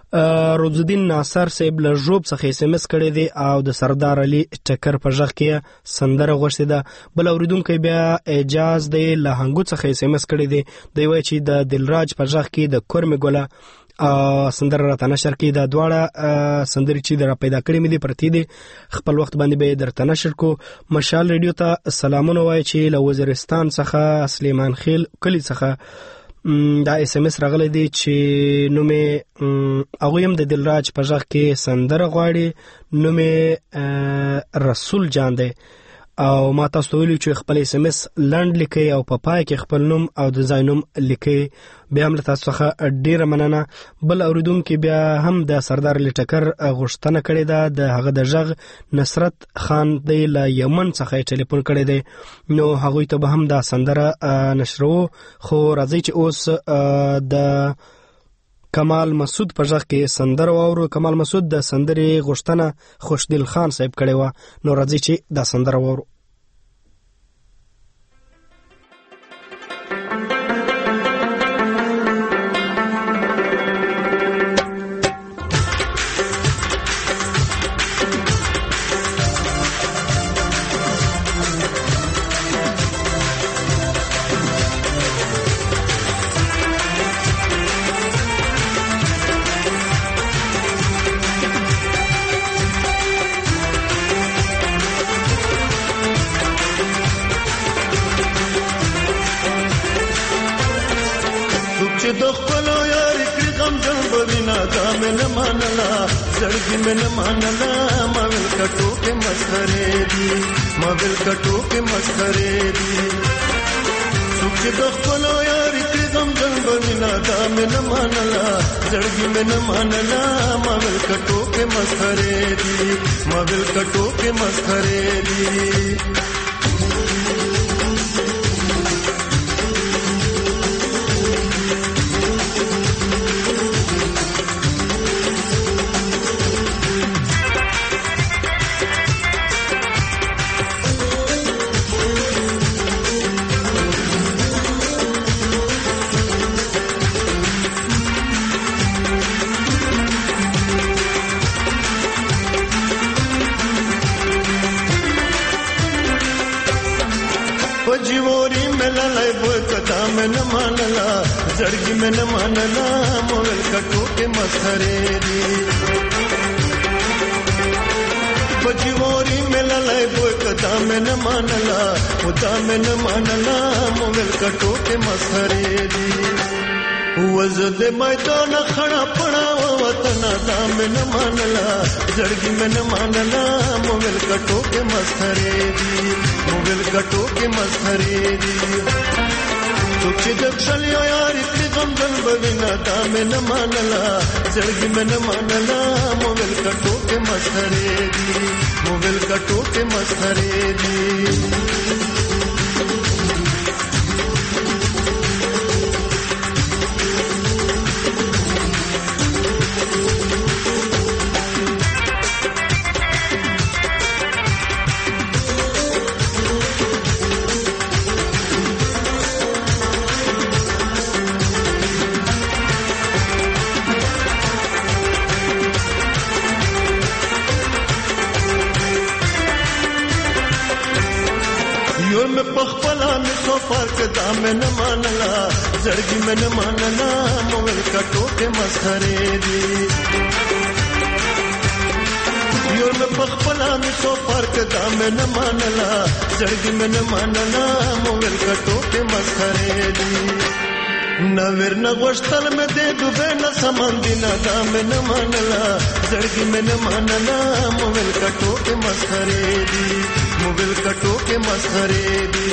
[SPEAKER 1] روزالدین ناصر صاحب له ژوب څخه اس ام اس کړی دی او د سردار علي ټکر په ژغ کې سندره غوښتې ده. بل اوریدونکی بیا اعجاز دی له هنګو څخه اس ام اس کړی دی. دی وایي چې د دلراج په ژغ کې د کورمې ګله سندره راته نشر کړي. دا دواړه سندرې چې در پیدا کړې مې دي پرتې دي، خپل وخت باندې به درته نشر کو. مشال ریډیو ته سلامونه وایي چې له وزیرستان څخه سلیمان خیل کلی څخه دا اس ام اس راغلی دی چې نومې هغوی هم د دلراج په ژغ کې سندره غواړي. نومې رسول جان دی او ما تاسو ته ویلي چې خپل اس ام اس لنډ لیکئ او په پای کې خپل نوم او د ځای نوم لیکئ. بیا هم له تاسو څخه ډېره مننه. بل اوریدونکي بیا هم د سردار علي ټکر غوښتنه کړې ده. د هغه د ژغ نصرت خان دی له یمن څخه یې ټلیفون کړی دی، نو هغوی ته به هم دا سندره نشرو. خو راځئ چې اوس د کمال مسعود په ژغ کې سندره واورو. کمال مسعود د سندرې غوښتنه خوشدل خان صاحب کړې وه، نو راځئ چې دا سندره واورو.
[SPEAKER 6] زړګي من مانلا مول کټو کې مسخره دي، مول کټو کې مسخره دي. سوچ د خپل یار کې زم جن بنا دا من مانلا زړګي من مانلا مول کټو کې مسخره دي، مول کټو کې مسخره دي. من مانلا زړګي من مانلا مول کټو کې مسخره دي. بجوري مللای بو کدا من مانلا ودا من مانلا مول کټو کې مسخره دي. وزد میدان خړا پړا وطن دا من مانلا زړګي من مانلا مول کټو کې مسخره دي، مول کټو کې مسخره دي. سوچ د خپل یار کې غم دل بوینا دا من مانلا زړګي من مانلا مول کټو کې مسخره دي، مول کټو کې مسخره دي. من مانلا زړګي من مانلا مول کټو کې مسخره دي. یو نه پخپلا می سو فرق دا من مانلا زړګي من مانلا مول کټو کې مسخره دي. نویر نغوشتل میں دے ڈوبے نہ سمندی نہ دا من مانلا زړګي من مانلا مول کټو کې مسخره دي، مول کټو کې مسخره دي.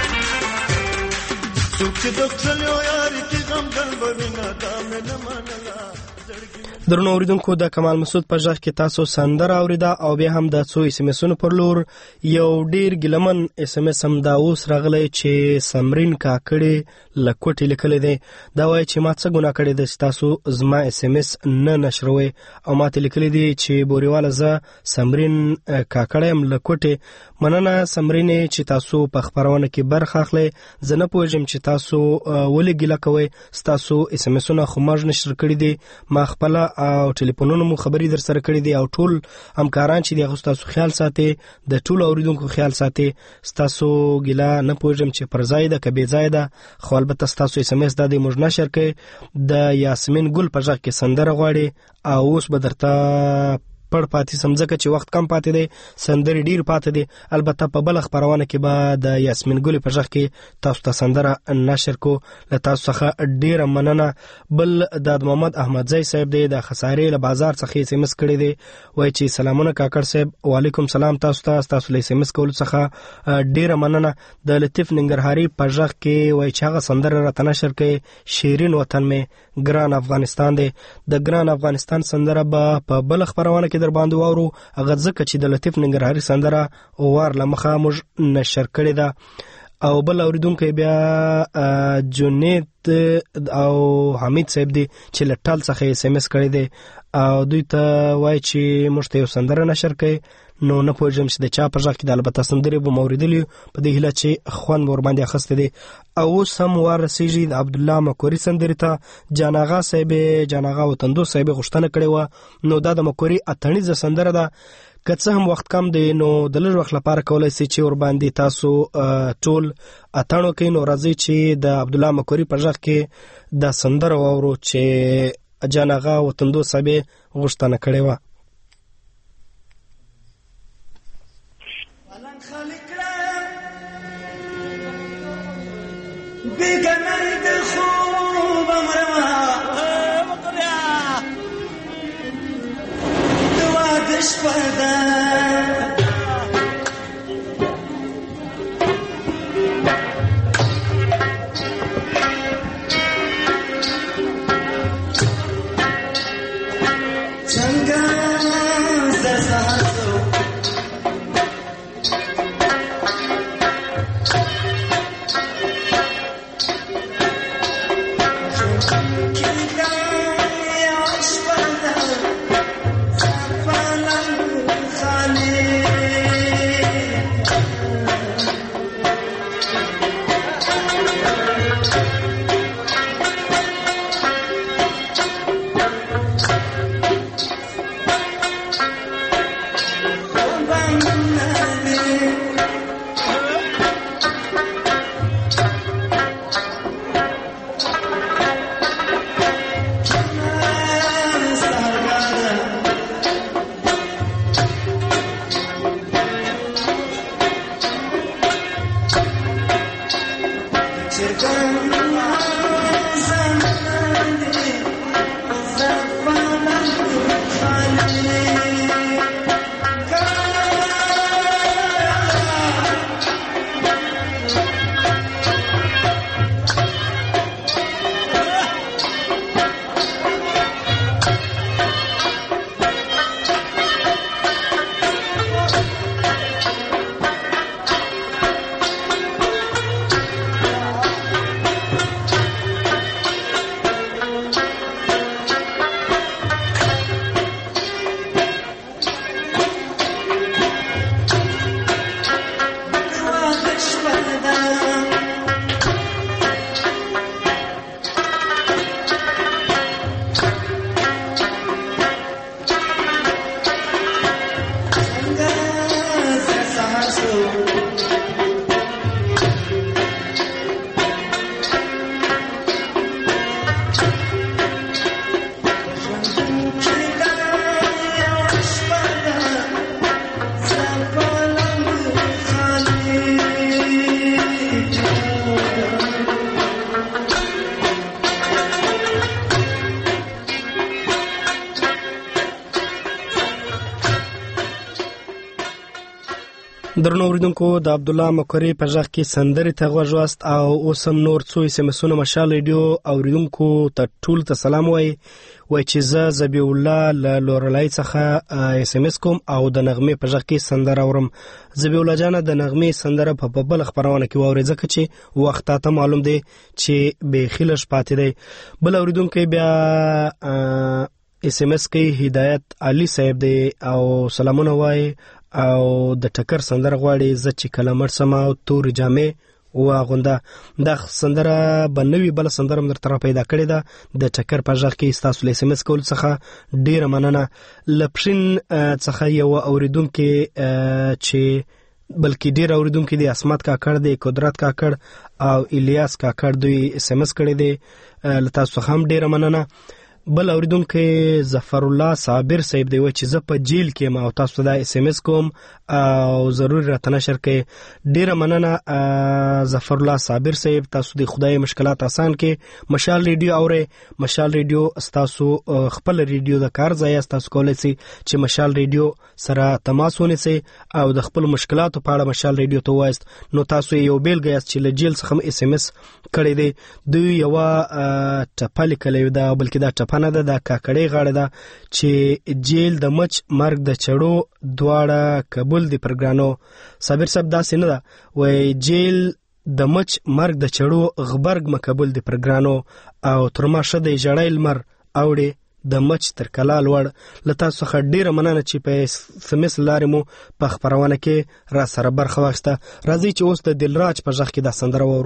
[SPEAKER 6] درنو اوریدونکو د کمال مسعود په ژغ کې تاسو سندره اوریده او بیا هم د څو اس ام اسونو پر لور یو ډیر ګلمن اس ام اس هم دا اوس راغلی چې سمرین کاکړي لکوټي لیکل دي. دا وایي چې ما څه ګناه کړې ده چې تاسو زما اس ام اس نه نشروي او ما ته لیکلي دي چې بوريواله زه سمرین کاکړي هم لکوټي. مننه سمرین چې تاسو په خبرونه کې برخه اخلئ. زه نه پوهیږم چې تاسو ولې ګیله کوئ، ستاسو اس ام اسونه خو موږ نشر کړي دي،
[SPEAKER 1] ما خپل او ټلیفونونو مو خبري در سره کړې دي او ټول همکاران چې دغه تاسو خیال ساتي د ټول اوریدونکو خیال ساتي تاسو ګلا نه پوجم چې پر ځای ده کبي ځای ده خو البته تاسو اس ام اس د دې مجنه شرکې د یاسمین ګل په ځای کې سندره غواړي او اوس به درته پړ پاتې سمځکه چې وخت کم پاتې دی سندري ډیر پاتې دی البته په بل خبرونه کې به د یاسمین ګل په ځخ کې تاسو ته سندره نشر کو له تاسو څخه ډیر مننه بل د محمد احمد زئی صاحب دی د خسارې له بازار څخه اس ام اس کړی دی وای چې سلامونه کاکړ صاحب وعلیکم سلام تاسو ته تاسو له اس ام اس کول څخه ډیر مننه د لطیف ننګرهاري په ځخ کې وای چې هغه سندره را نشر کړي شیرین وطن مې ګران افغانستان دی د ګران افغانستان سندره به په بل خبرونه کې در باندې وورو هغه ځکه چې د لطیف ننګرهاري سندره وار لمخه موږ نشر کړی ده او بل اوریدونکو بیا جنید او حمید صاحب دی چې لټال څخه اس ام اس کړی دی او دوی ته وای چې موږ ته یو سندره نشر کړي نو نه پوهیږم چې د چا په ځخ کې د البته سندري به موریدلی په دې هله چې خوان ور باندې اخسته دي او سم ورسېږي د عبد الله مکوري سندري ته جاناغا صاحب جاناغا وتندو صاحب غشتنه کړي و نو دا د مکوري اتنی ز سندره ده که څه هم وخت کم دی نو د لږ وخت لپاره کولای شي چې ور باندې تاسو ټول اتانو کې نو راځي چې د عبد الله مکوري په ځخ کې د سندره وورو چې جاناغا وتندو صاحب غشتنه کړي و
[SPEAKER 6] بیگنر دل خوب امرما دوا دش پرده چنگا زر سهرزو
[SPEAKER 1] درنو اوریدونکو د عبد الله مکوري په ځخ کې سندري ته غوښوست او اوسم نور څو سمسونه مشال ریډیو اوریدونکو ته ټول ته سلام وای وای چې ز زبی الله ل لورلای څخه اس ام اس کوم او د نغمه په ځخ کې سندره اورم زبی الله جان د نغمه سندره په بل خبرونه کې ووري ځکه چې وخت ته معلوم دی چې به خلش پاتې دی بل اوریدونکو بیا اس ام اس کې هدایت علي صاحب دی او سلامونه وای او د ټکر سندره غواړي ز چې کلمر سما او تور جامې واغونده. دا سندره به نوې بله سندره م درته را پیدا کړې ده د ټکر په غږ کې. ستاسو له اس ام اس کولو څخه ډېره مننه. له پښین څخه یو اورېدونکي چې بلکې ډېر اورېدونکي دي، اسمت کاکړ دی، قدرت کاکړ او الیاس کاکړ دوی اس ام اس کړی دی. له تاسو څخه هم ډېره مننه. بل اورېدونکی ظفر الله صابر صاحب دی، وایي چې زه په جیل کې یم او تاسو ته دا اس ام اس کوم او ضروري راته نشر کړئ. ډېره مننه ظفر الله صابر صاحب. تاسو د خدای مشکلات آسان کې مشال ریډیو اورئ. مشال ریډیو ستاسو خپل ریډیو د کار ځای است. تاسو کولی شئ چې مشال ریډیو سره تماس ونیسئ او د خپل مشکلاتو په اړه مشال ریډیو ته ووایاست. نو تاسو یو بیلګه یاست چې له جیل څخه اس ام اس کړی دی. دوی یوه ټپه لیکلې ده، بلکې دا ټپه نه ده، دا کاکړۍ غاړه ده چې جیل د مچ مرګ د چړو دواړه قبول دي پر ګرانو. صابر صاحب داسې نه ده، وایي جیل د مچ مرګ د چړو غبرګ مقبول دي پر ګرانو او تر ما ښه دی ژړی لمر اوړې د مچ تر کلا لوړ. له تاسو څخه ډېره مننه چې په اس ام اس لارې مو په خپرونه کې را سره برخه واخیسته. راځئ چې اوس د دلراج په غږ کې دا سندره واورو.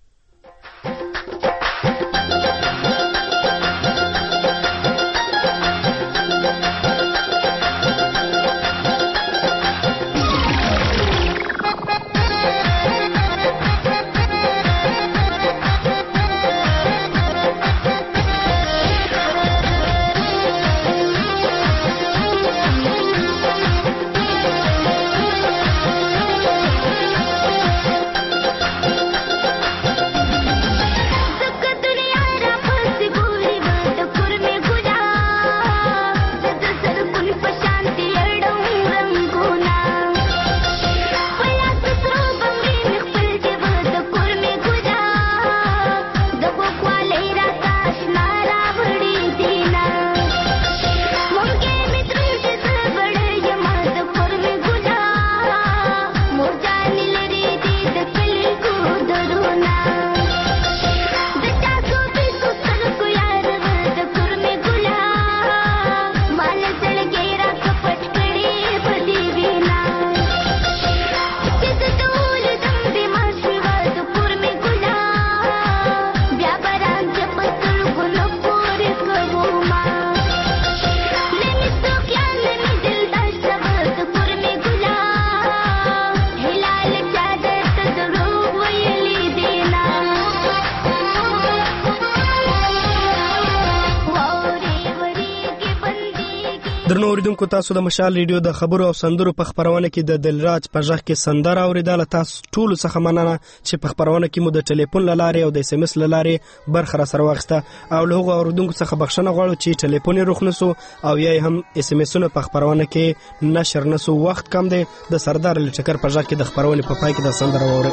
[SPEAKER 1] درنو اوریدونکو، تاسو د مشال ریډیو د خبرو او سندرو په خبرونه کې د دلراج په غږ کې سندره اوریدله. تاسو ټول څخه مننه چې په خبرونه کې مو د ټلیفون لاره او د اس ام اس لاره برخه را سره واخیسته. او له هغو اوریدونکو څخه بخښنه غواړو چې ټلیفون یې روښ نسو او یا هم اس ام اسونه په خبرونه کې نشر نسو. وخت کم دی. د سردار لټکر په غږ کې د خبرونه په پای کې د سندره واورئ.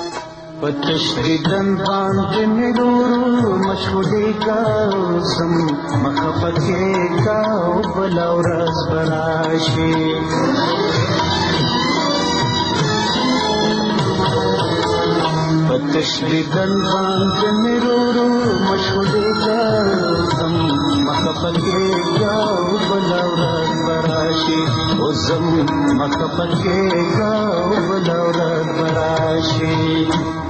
[SPEAKER 6] پتشدیدن باندې مرورو مشهودی کا سم مخفقه کا بلاورس براشي پتشدیدن باندې مرورو مشهودی کا سم مخفقه کا بلاورس براشي او سم مخفقه کا بلاورس براشي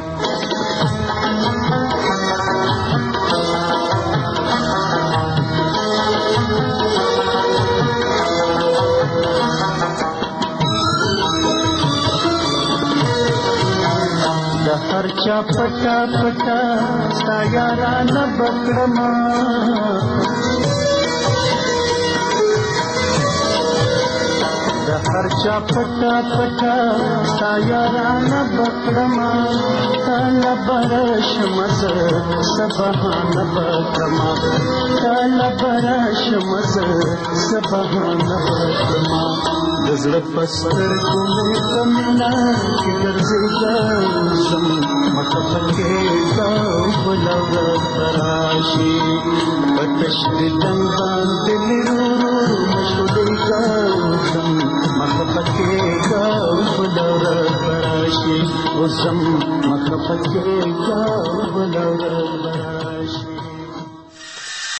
[SPEAKER 6] हर चा पटा पटा सायारा न बकड़मा हर चा पटा पटा सायारा न बकड़मा काल बरश मस सबहान बकड़मा काल बरश मस सबहान बकड़मा गजड़ पस्तर को में कमला के गर्जेगा सम मखफके का बुलावत तराशी पतशदिदन बांध निरूरू मशुदेगा सम मखफके का बुलावत तराशी सम मखफके का बुलावत